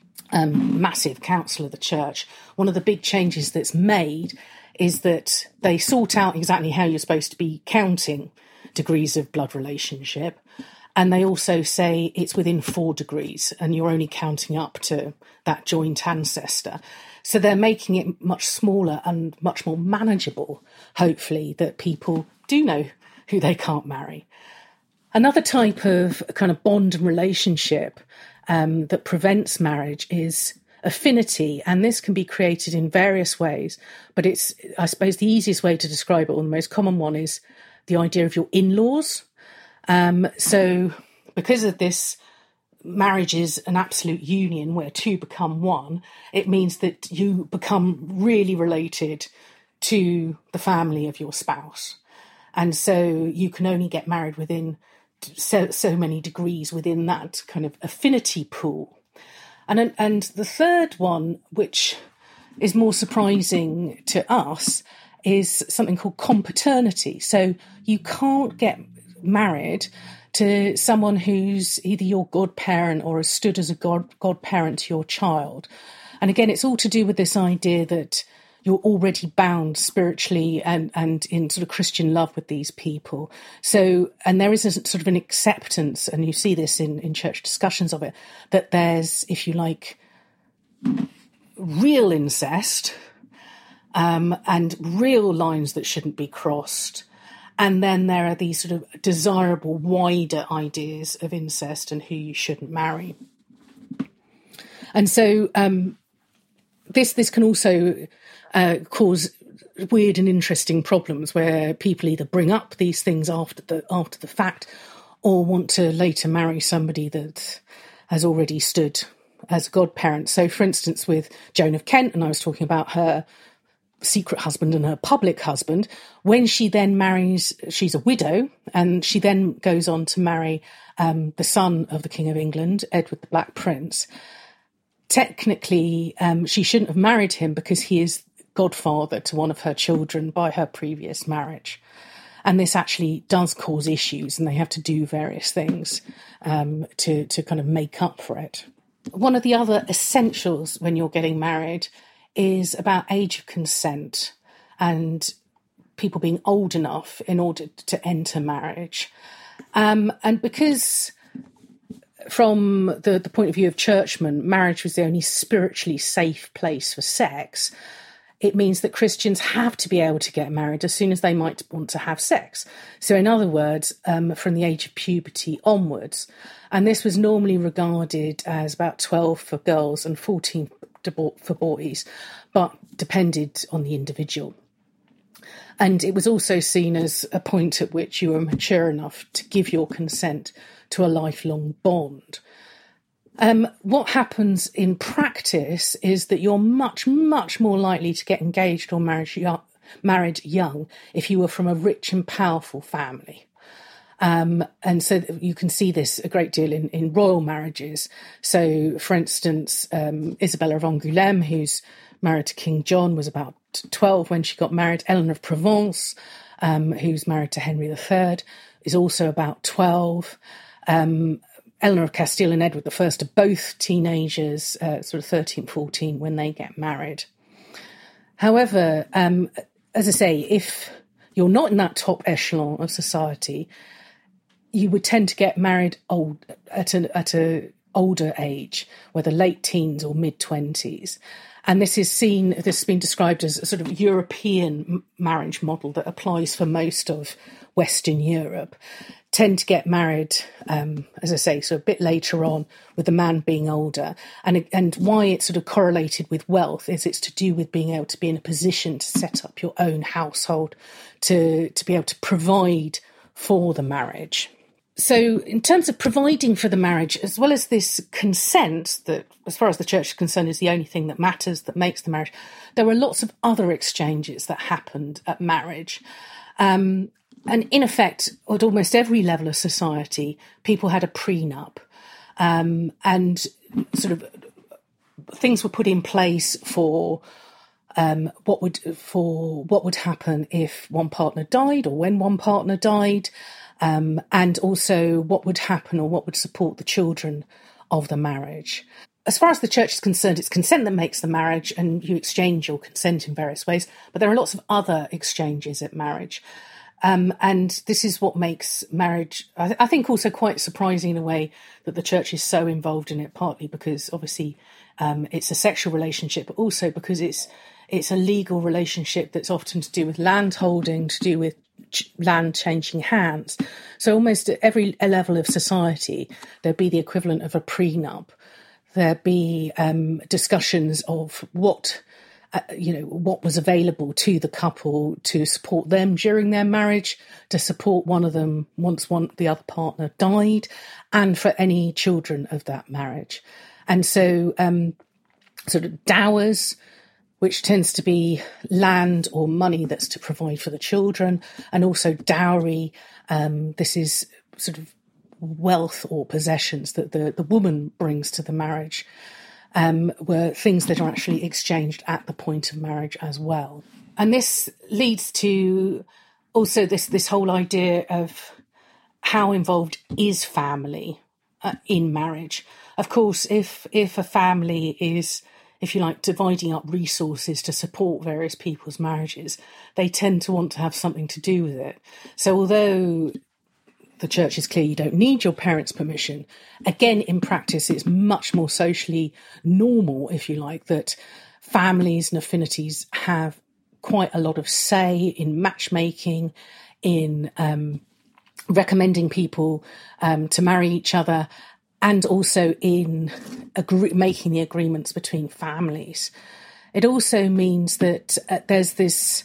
um, massive council of the church, one of the big changes that's made is that they sort out exactly how you're supposed to be counting degrees of blood relationship. And they also say it's within four degrees and you're only counting up to that joint ancestor. So they're making it much smaller and much more manageable, hopefully, that people do know who they can't marry. Another type of kind of bond and relationship um, that prevents marriage is affinity, and this can be created in various ways, but it's, I suppose, the easiest way to describe it, or the most common one, is the idea of your in-laws. Um, so because of this, marriage is an absolute union where two become one. It means that you become really related to the family of your spouse. And so you can only get married within so, so many degrees within that kind of affinity pool. And, and the third one, which is more surprising to us, is something called compaternity. So you can't get married to someone who's either your godparent or has stood as a god godparent to your child. And again, it's all to do with this idea that you're already bound spiritually and, and in sort of Christian love with these people. So, and there is a sort of an acceptance, and you see this in, in church discussions of it, that there's, if you like, real incest um, and real lines that shouldn't be crossed. And then there are these sort of desirable, wider ideas of incest and who you shouldn't marry. And so um, this this can also uh, cause weird and interesting problems where people either bring up these things after the after the fact, or want to later marry somebody that has already stood as a godparent. So, for instance, with Joan of Kent, and I was talking about her secret husband and her public husband, when she then marries, she's a widow, and she then goes on to marry um, the son of the King of England, Edward the Black Prince. Technically, um, she shouldn't have married him because he is godfather to one of her children by her previous marriage. And this actually does cause issues, and they have to do various things um, to, to kind of make up for it. One of the other essentials when you're getting married is about age of consent and people being old enough in order to enter marriage. Um, and because from the, the point of view of churchmen, marriage was the only spiritually safe place for sex, it means that Christians have to be able to get married as soon as they might want to have sex. So in other words, um, from the age of puberty onwards. And this was normally regarded as about twelve for girls and fourteen for boys, but depended on the individual. And it was also seen as a point at which you were mature enough to give your consent to a lifelong bond. Um, what happens in practice is that you're much, much more likely to get engaged or married young, married young if you were from a rich and powerful family. Um, and so you can see this a great deal in, in royal marriages. So, for instance, um, Isabella of Angoulême, who's married to King John, was about twelve when she got married. Eleanor of Provence, um, who's married to Henry the Third, is also about twelve. Um, Eleanor of Castile and Edward the First are both teenagers, uh, sort of thirteen, fourteen, when they get married. However, um, as I say, if you're not in that top echelon of society, you would tend to get married old at an at a older age, whether late teens or mid twenties. And this is seen, this has been described as a sort of European marriage model that applies for most of Western Europe. tend to get married, um, as I say, so a bit later on, with the man being older. And and why it's sort of correlated with wealth is it's to do with being able to be in a position to set up your own household, to, to be able to provide for the marriage. So in terms of providing for the marriage, as well as this consent that, as far as the church is concerned, is the only thing that matters, that makes the marriage, there were lots of other exchanges that happened at marriage. Um, and in effect, at almost every level of society, people had a prenup. Um, and sort of things were put in place for um, what would for what would happen if one partner died or when one partner died. Um, and also what would happen or what would support the children of the marriage. As far as the church is concerned, it's consent that makes the marriage, and you exchange your consent in various ways. But there are lots of other exchanges at marriage. Um, and this is what makes marriage, I, th- I think, also quite surprising in a way that the church is so involved in it, partly because obviously um, it's a sexual relationship, but also because it's it's a legal relationship that's often to do with land holding, to do with land changing hands. So almost at every level of society, there'd be the equivalent of a prenup. There'd be um, discussions of what, uh, you know, what was available to the couple to support them during their marriage, to support one of them once one the other partner died, and for any children of that marriage. And so um, sort of dowers, which tends to be land or money that's to provide for the children, and also dowry. Um, this is sort of wealth or possessions that the, the woman brings to the marriage, um, were things that are actually exchanged at the point of marriage as well. And this leads to also this, this whole idea of how involved is family uh, in marriage. Of course, if if a family is, if you like, dividing up resources to support various people's marriages, they tend to want to have something to do with it. So although the church is clear you don't need your parents' permission, again, in practice, it's much more socially normal, if you like, that families and affinities have quite a lot of say in matchmaking, in um, recommending people um, to marry each other, and also in agree- making the agreements between families. It also means that uh, there's this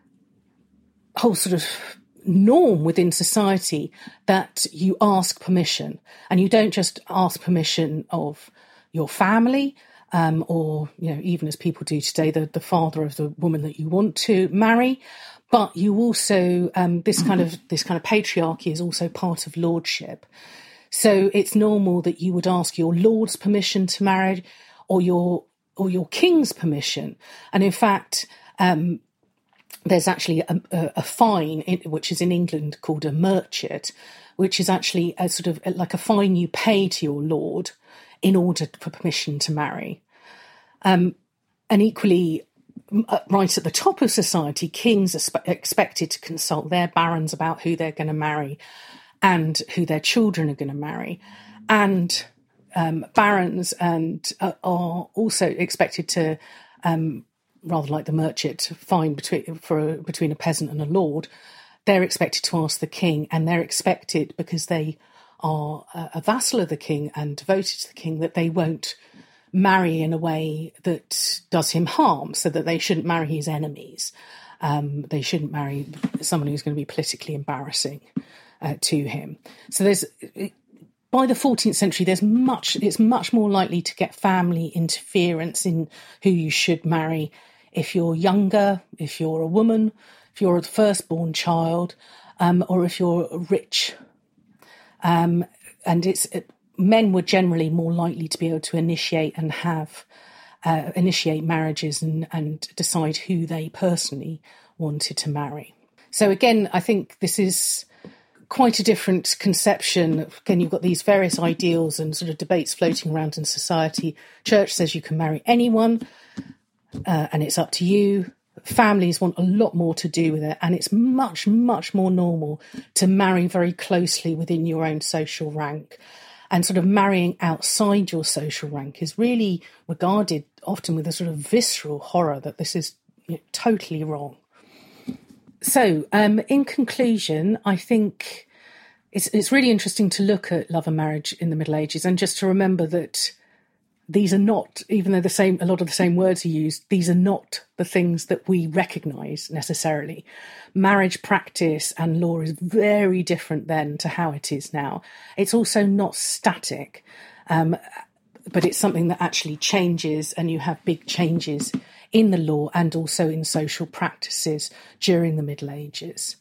whole sort of norm within society that you ask permission, and you don't just ask permission of your family, um, or, you know, even as people do today, the, the father of the woman that you want to marry, but you also, um, this kind of this kind of patriarchy is also part of lordship. So it's normal that you would ask your lord's permission to marry, or your or your king's permission. And in fact, um, there's actually a, a, a fine, in, which is in England called a merchet, which is actually a sort of like a fine you pay to your lord in order for permission to marry. Um, and equally, right at the top of society, kings are spe- expected to consult their barons about who they're going to marry and who their children are going to marry. And um, barons and uh, are also expected to, um, rather like the merchant, fine between for a, between a peasant and a lord, they're expected to ask the king, and they're expected, because they are a, a vassal of the king and devoted to the king, that they won't marry in a way that does him harm, so that they shouldn't marry his enemies. Um, they shouldn't marry someone who's going to be politically embarrassing Uh, to him. So there's, by the fourteenth century, there's much, it's much more likely to get family interference in who you should marry if you're younger, if you're a woman, if you're a firstborn child, um, or if you're rich. Um, and it's it, men were generally more likely to be able to initiate and have, uh, initiate marriages and, and decide who they personally wanted to marry. So again, I think this is quite a different conception. Again, you've got these various ideals and sort of debates floating around in society. Church says you can marry anyone, uh, and it's up to you. Families want a lot more to do with it, and it's much, much more normal to marry very closely within your own social rank. And sort of marrying outside your social rank is really regarded often with a sort of visceral horror that this is, you know, totally wrong. So, um, in conclusion, I think it's it's really interesting to look at love and marriage in the Middle Ages, and just to remember that these are not, even though the same, a lot of the same words are used, these are not the things that we recognise necessarily. Marriage practice and law is very different then to how it is now. It's also not static, um, but it's something that actually changes, and you have big changes in the law and also in social practices during the Middle Ages.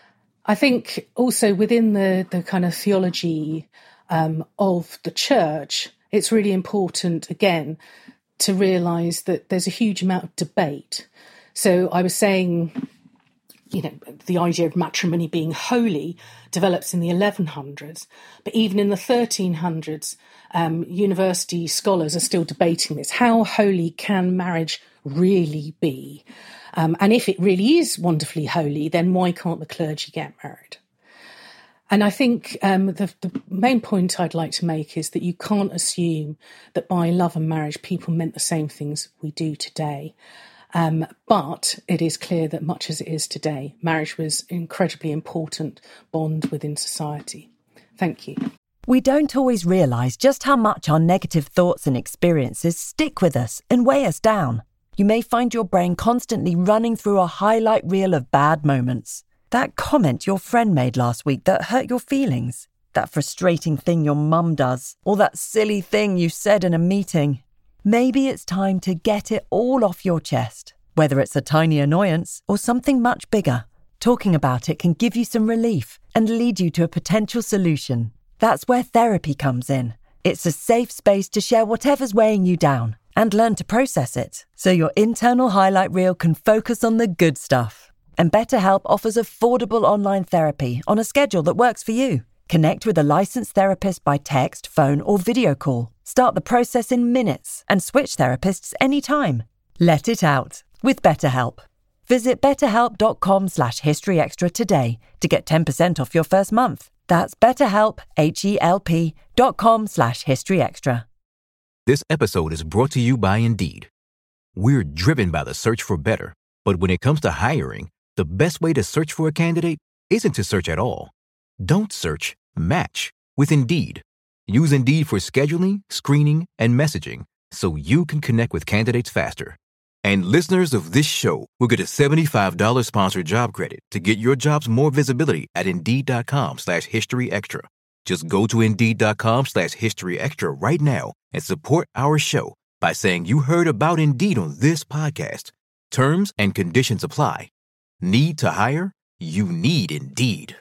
I think also within the, the kind of theology um, of the church, it's really important, again, to realise that there's a huge amount of debate. So I was saying, you know, the idea of matrimony being holy develops in the eleven hundreds, but even in the thirteen hundreds, um, university scholars are still debating this. How holy can marriage really be? Um, and if it really is wonderfully holy, then why can't the clergy get married? And I think um, the, the main point I'd like to make is that you can't assume that by love and marriage people meant the same things we do today. Um, but it is clear that much as it is today, marriage was an incredibly important bond within society. Thank you. We don't always realise just how much our negative thoughts and experiences stick with us and weigh us down. You may find your brain constantly running through a highlight reel of bad moments. That comment your friend made last week that hurt your feelings. That frustrating thing your mum does. Or that silly thing you said in a meeting. Maybe it's time to get it all off your chest. Whether it's a tiny annoyance or something much bigger. Talking about it can give you some relief and lead you to a potential solution. That's where therapy comes in. It's a safe space to share whatever's weighing you down and learn to process it, so your internal highlight reel can focus on the good stuff. And BetterHelp offers affordable online therapy on a schedule that works for you. Connect with a licensed therapist by text, phone, or video call. Start the process in minutes and switch therapists anytime. Let it out with BetterHelp. Visit betterhelp.com slash historyextra today to get ten percent off your first month. That's betterhelp, H-E-L-P dot com slash historyextra. This episode is brought to you by Indeed. We're driven by the search for better, but when it comes to hiring, the best way to search for a candidate isn't to search at all. Don't search, match with Indeed. Use Indeed for scheduling, screening, and messaging so you can connect with candidates faster. And listeners of this show will get a seventy-five dollars sponsored job credit to get your jobs more visibility at Indeed.com slash History Extra. Just go to Indeed.com slash History Extra right now and support our show by saying you heard about Indeed on this podcast. Terms and conditions apply. Need to hire? You need Indeed.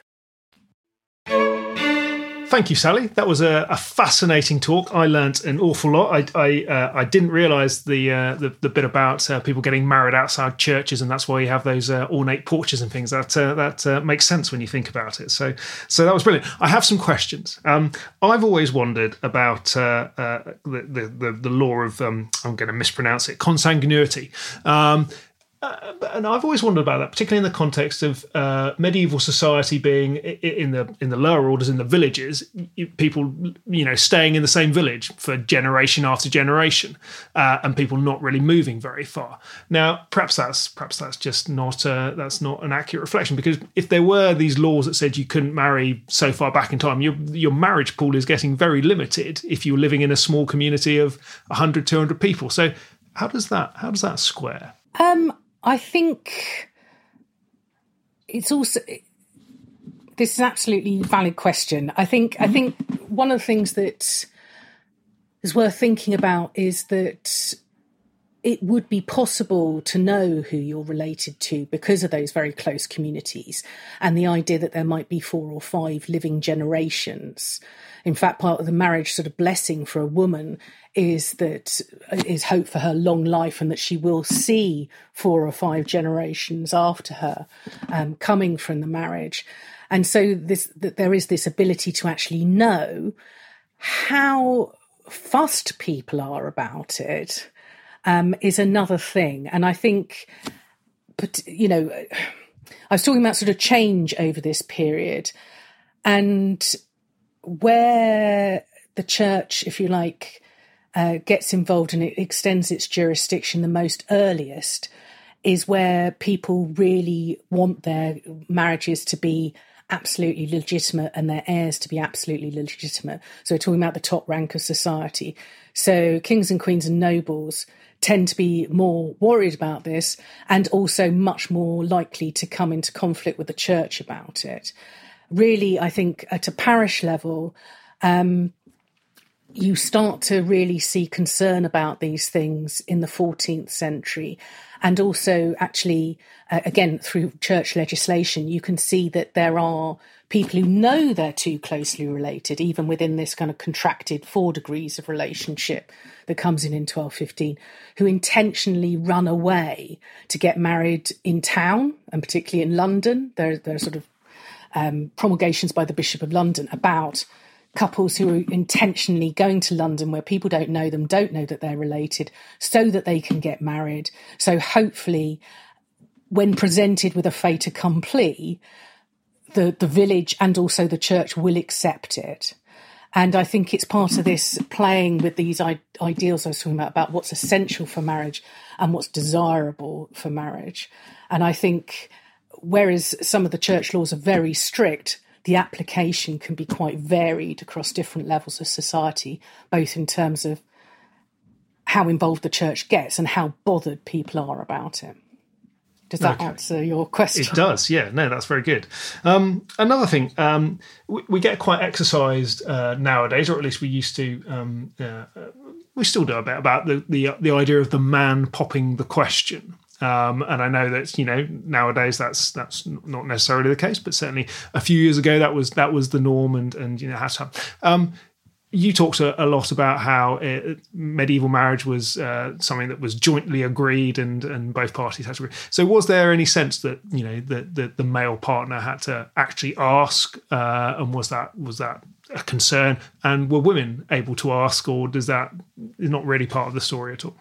Thank you, Sally. That was a, a fascinating talk. I learnt an awful lot. I I, uh, I didn't realise the, uh, the the bit about uh, people getting married outside churches, and that's why you have those uh, ornate porches and things. That uh, that uh, makes sense when you think about it. So so that was brilliant. I have some questions. Um, I've always wondered about uh, uh, the, the the law of um, I'm going to mispronounce it, consanguinity. Um, Uh, and I've always wondered about that, particularly in the context of uh, medieval society being in the in the lower orders, in the villages, people, you know, staying in the same village for generation after generation, uh, and people not really moving very far. Now, perhaps that's perhaps that's just not uh, that's not an accurate reflection, because if there were these laws that said you couldn't marry so far back in time, your your marriage pool is getting very limited if you're living in a small community of one hundred, two hundred people. So, how does that how does that square? Um. I think it's also, this is an absolutely valid question. I think I think one of the things that is worth thinking about is that it would be possible to know who you're related to because of those very close communities, and the idea that there might be four or five living generations. In fact, part of the marriage sort of blessing for a woman is that is hope for her long life, and that she will see four or five generations after her um, coming from the marriage. And so this that there is this ability to actually know how fussed people are about it um, is another thing. And I think, but you know, I was talking about sort of change over this period, and where the church, if you like, uh, gets involved and it extends its jurisdiction the most earliest is where people really want their marriages to be absolutely legitimate and their heirs to be absolutely legitimate. So we're talking about the top rank of society. So kings and queens and nobles tend to be more worried about this and also much more likely to come into conflict with the church about it. Really, I think at a parish level, um, you start to really see concern about these things in the fourteenth century. And also, actually, uh, again, through church legislation, you can see that there are people who know they're too closely related, even within this kind of contracted four degrees of relationship that comes in in twelve fifteen, who intentionally run away to get married in town, and particularly in London. There, there are sort of um, promulgations by the Bishop of London about couples who are intentionally going to London where people don't know them, don't know that they're related, so that they can get married. So hopefully, when presented with a fait accompli, the, the village and also the church will accept it. And I think it's part of this playing with these I- ideals I was talking about, about what's essential for marriage and what's desirable for marriage. And I think, whereas some of the church laws are very strict, the application can be quite varied across different levels of society, both in terms of how involved the church gets and how bothered people are about it. Does that okay. answer your question? It does, yeah. No, that's very good. Um, another thing, um, we, we get quite exercised uh, nowadays, or at least we used to, um, uh, we still do a bit about the, the, the idea of the man popping the question. Um, and I know that, you know, nowadays that's that's not necessarily the case, but certainly a few years ago that was that was the norm, and and you know has to happen. Um, you talked a, a lot about how it, medieval marriage was uh, something that was jointly agreed, and and both parties had to agree. So was there any sense that, you know, that the, the male partner had to actually ask, uh, and was that was that a concern? And were women able to ask, or does that is not really part of the story at all?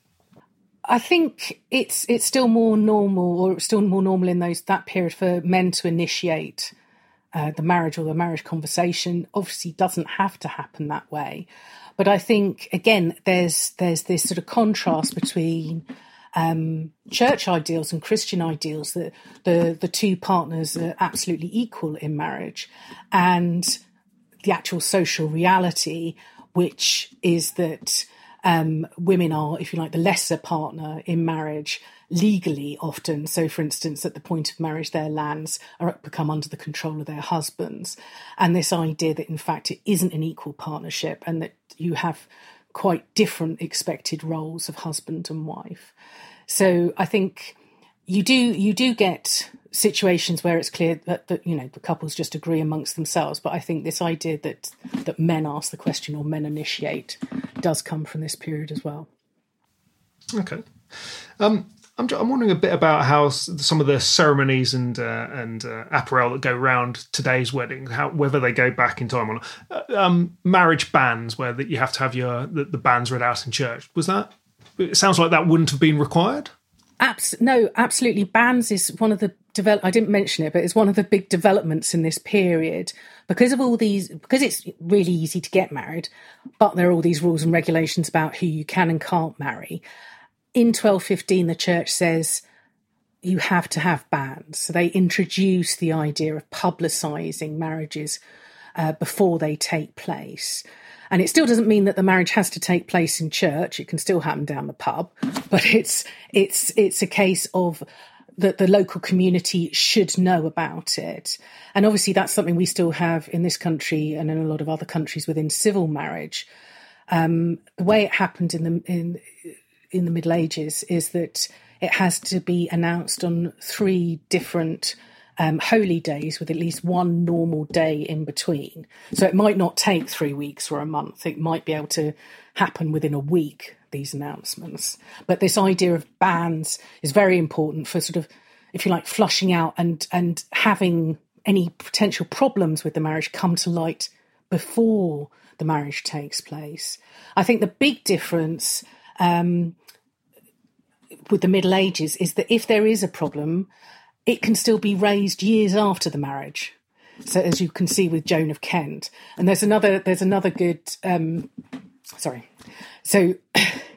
I think it's it's still more normal, or still more normal in those that period for men to initiate uh, the marriage or the marriage conversation. Obviously, doesn't have to happen that way, but I think again there's there's this sort of contrast between um, church ideals and Christian ideals, that the the two partners are absolutely equal in marriage, and the actual social reality, which is that Um, women are, if you like, the lesser partner in marriage legally often. So, for instance, at the point of marriage, their lands are become under the control of their husbands. And this idea that, in fact, it isn't an equal partnership and that you have quite different expected roles of husband and wife. So I think you do you do get situations where it's clear that, that you know the couples just agree amongst themselves. But I think this idea that that men ask the question or men initiate does come from this period as well. Okay, um, I'm I'm wondering a bit about how some of the ceremonies and uh, and uh, apparel that go around today's wedding, how whether they go back in time or not. Uh, um, marriage banns, where that you have to have your the, the banns read out in church. Was that? It sounds like that wouldn't have been required. Abs- no, absolutely. Banns is one of the develop. I didn't mention it, but it's one of the big developments in this period because of all these. Because it's really easy to get married, but there are all these rules and regulations about who you can and can't marry. In twelve fifteen, the church says you have to have banns. So they introduce the idea of publicising marriages uh, before they take place. And it still doesn't mean that the marriage has to take place in church. It can still happen down the pub, but it's it's it's a case of that the local community should know about it. And obviously that's something we still have in this country and in a lot of other countries within civil marriage. Um, the way it happened in the in in the Middle Ages is that it has to be announced on three different Um, holy days with at least one normal day in between. So it might not take three weeks or a month. It might be able to happen within a week, these announcements. But this idea of bans is very important for sort of, if you like, flushing out and, and having any potential problems with the marriage come to light before the marriage takes place. I think the big difference um, with the Middle Ages is that if there is a problem, it can still be raised years after the marriage. So as you can see with Joan of Kent. And there's another there's another good um sorry. So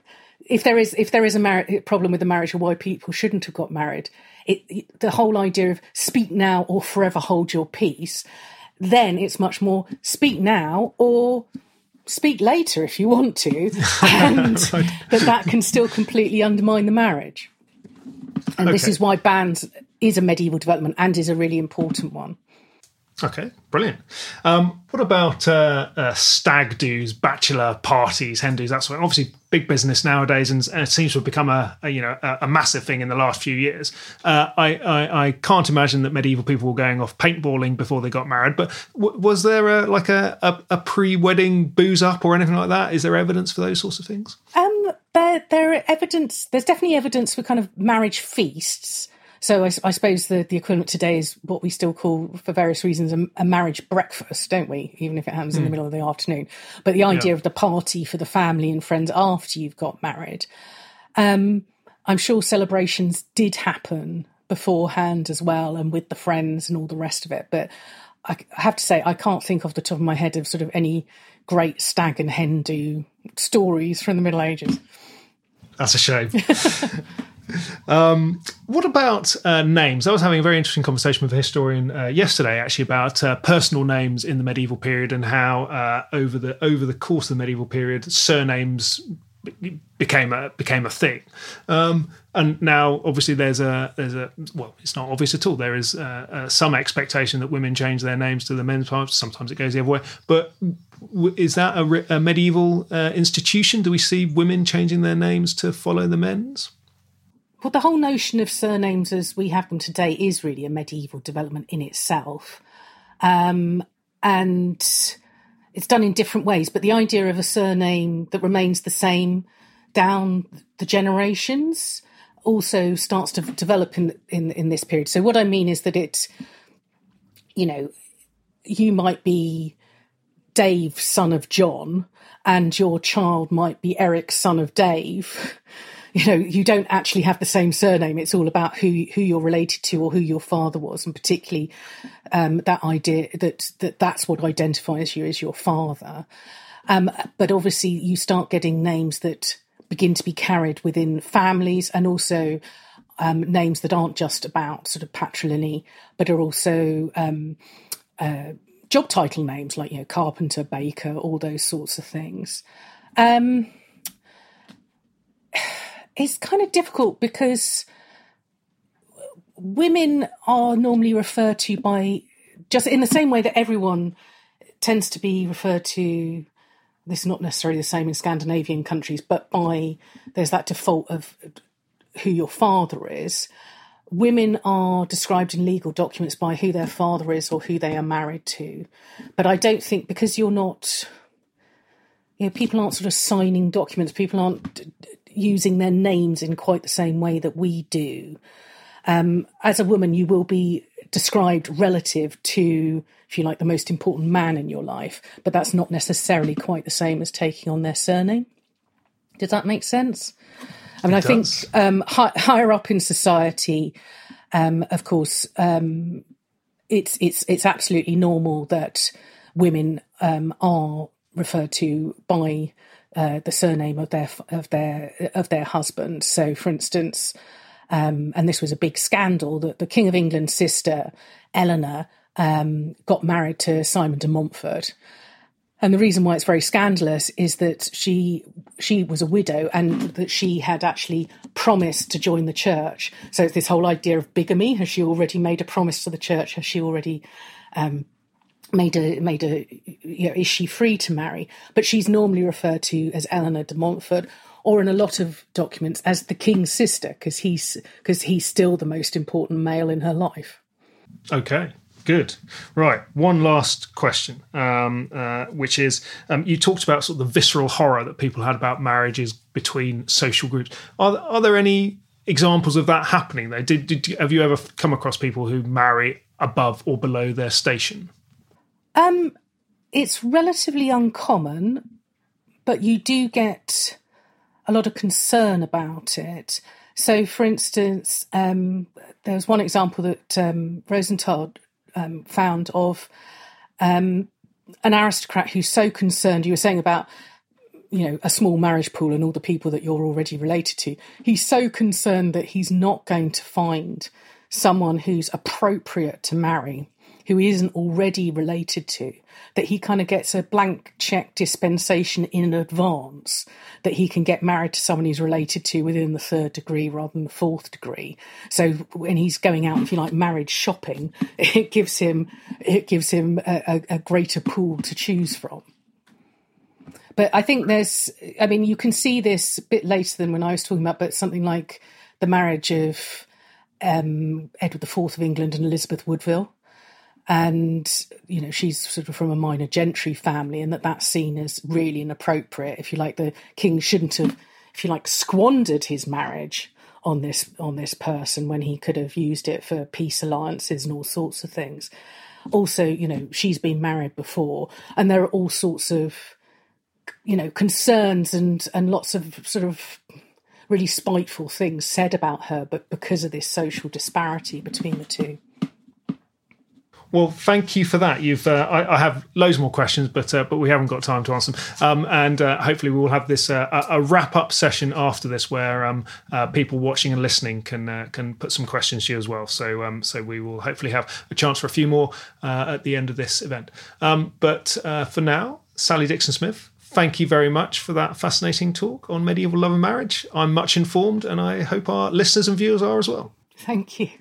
if there is if there is a mar- problem with the marriage or why people shouldn't have got married, it, it, the whole idea of speak now or forever hold your peace, then it's much more speak now or speak later if you want to, and right. that that can still completely undermine the marriage. And okay. This is why banns is a medieval development and is a really important one. Okay, brilliant. Um, what about uh, uh, stag do's, bachelor parties, hen do's, that sort of, obviously big business nowadays, and, and it seems to have become a, a you know a, a massive thing in the last few years. Uh, I, I I can't imagine that medieval people were going off paintballing before they got married. But w- was there a, like a, a, a pre-wedding booze up or anything like that? Is there evidence for those sorts of things? Um, there there are evidence. There's definitely evidence for kind of marriage feasts. So I, I suppose the, the equivalent today is what we still call, for various reasons, a, a marriage breakfast, don't we? Even if it happens mm. in the middle of the afternoon. But the idea yeah. of the party for the family and friends after you've got married. Um, I'm sure celebrations did happen beforehand as well, and with the friends and all the rest of it. But I have to say, I can't think off the top of my head of sort of any great stag and hen do stories from the Middle Ages. That's a shame. Um, what about uh, names? I was having a very interesting conversation with a historian uh, yesterday, actually, about uh, personal names in the medieval period and how uh, over the over the course of the medieval period, surnames be- became a became a thing. Um, and now, obviously, there's a there's a well, it's not obvious at all. There is uh, uh, some expectation that women change their names to the men's parts. Sometimes it goes the other way, but. Is that a, re- a medieval uh, institution? Do we see women changing their names to follow the men's? Well, the whole notion of surnames as we have them today is really a medieval development in itself. Um, and it's done in different ways. But the idea of a surname that remains the same down the generations also starts to develop in, in, in this period. So what I mean is that it's, you know, you might be Dave, son of John, and your child might be Eric, son of Dave. You know, you don't actually have the same surname. It's all about who who you're related to or who your father was, and particularly um, that idea that, that that's what identifies you as your father. Um, but obviously, you start getting names that begin to be carried within families, and also um, names that aren't just about sort of patrilineal, but are also um, uh, job title names like, you know, carpenter, baker, all those sorts of things. Um, it's kind of difficult because women are normally referred to by, just in the same way that everyone tends to be referred to, this is not necessarily the same in Scandinavian countries, but by, there's that default of who your father is. Women are described in legal documents by who their father is or who they are married to. But I don't think, because you're not, you know, people aren't sort of signing documents, people aren't using their names in quite the same way that we do. Um, as a woman, you will be described relative to, if you like, the most important man in your life, but that's not necessarily quite the same as taking on their surname. Does that make sense? I mean, it I does. think um, hi- higher up in society, um, of course, um, it's it's it's absolutely normal that women um, are referred to by uh, the surname of their of their of their husband. So, for instance, um, and this was a big scandal, that the King of England's sister Eleanor um, got married to Simon de Montfort. And the reason why it's very scandalous is that she she was a widow and that she had actually promised to join the church. So it's this whole idea of bigamy. Has she already made a promise to the church? Has she already um, made a made a? You know, is she free to marry? But she's normally referred to as Eleanor de Montfort, or in a lot of documents as the king's sister, because he's because he's still the most important male in her life. Okay. Good. Right. One last question, um, uh, which is, um, you talked about sort of the visceral horror that people had about marriages between social groups. Are, are there any examples of that happening though? Did, did have you ever come across people who marry above or below their station? Um, it's relatively uncommon, but you do get a lot of concern about it. So, for instance, um, there was one example that um, Rosenthal Um, found of um, an aristocrat who's so concerned. You were saying about, you know, a small marriage pool and all the people that you're already related to. He's so concerned that he's not going to find someone who's appropriate to marry, who he isn't already related to, that he kind of gets a blank check dispensation in advance that he can get married to someone he's related to within the third degree rather than the fourth degree. So when he's going out, if you like, marriage shopping, it gives him it gives him a, a, a greater pool to choose from. But I think there's, I mean, you can see this a bit later than when I was talking about, but something like the marriage of um, Edward the Fourth of England and Elizabeth Woodville. And, you know, she's sort of from a minor gentry family, and that that's seen as really inappropriate. If you like, the king shouldn't have, if you like, squandered his marriage on this on this person when he could have used it for peace alliances and all sorts of things. Also, you know, she's been married before, and there are all sorts of, you know, concerns and, and lots of sort of really spiteful things said about her, but because of this social disparity between the two. Well, thank you for that. You've uh, I, I have loads more questions, but uh, but we haven't got time to answer them. Um, and uh, hopefully we will have this uh, a, a wrap up session after this, where um, uh, people watching and listening can uh, can put some questions to you as well. So um, so we will hopefully have a chance for a few more uh, at the end of this event. Um, but uh, for now, Sally Dixon-Smith, thank you very much for that fascinating talk on medieval love and marriage. I'm much informed, and I hope our listeners and viewers are as well. Thank you.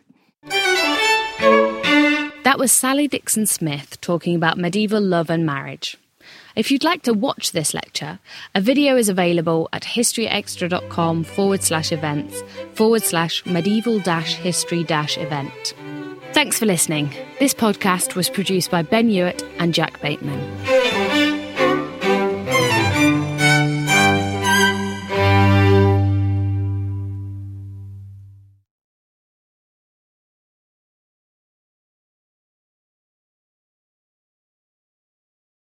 That was Sally Dixon-Smith talking about medieval love and marriage. If you'd like to watch this lecture, a video is available at historyextra.com forward slash events forward slash medieval dash history dash event. Thanks for listening. This podcast was produced by Ben Hewitt and Jack Bateman.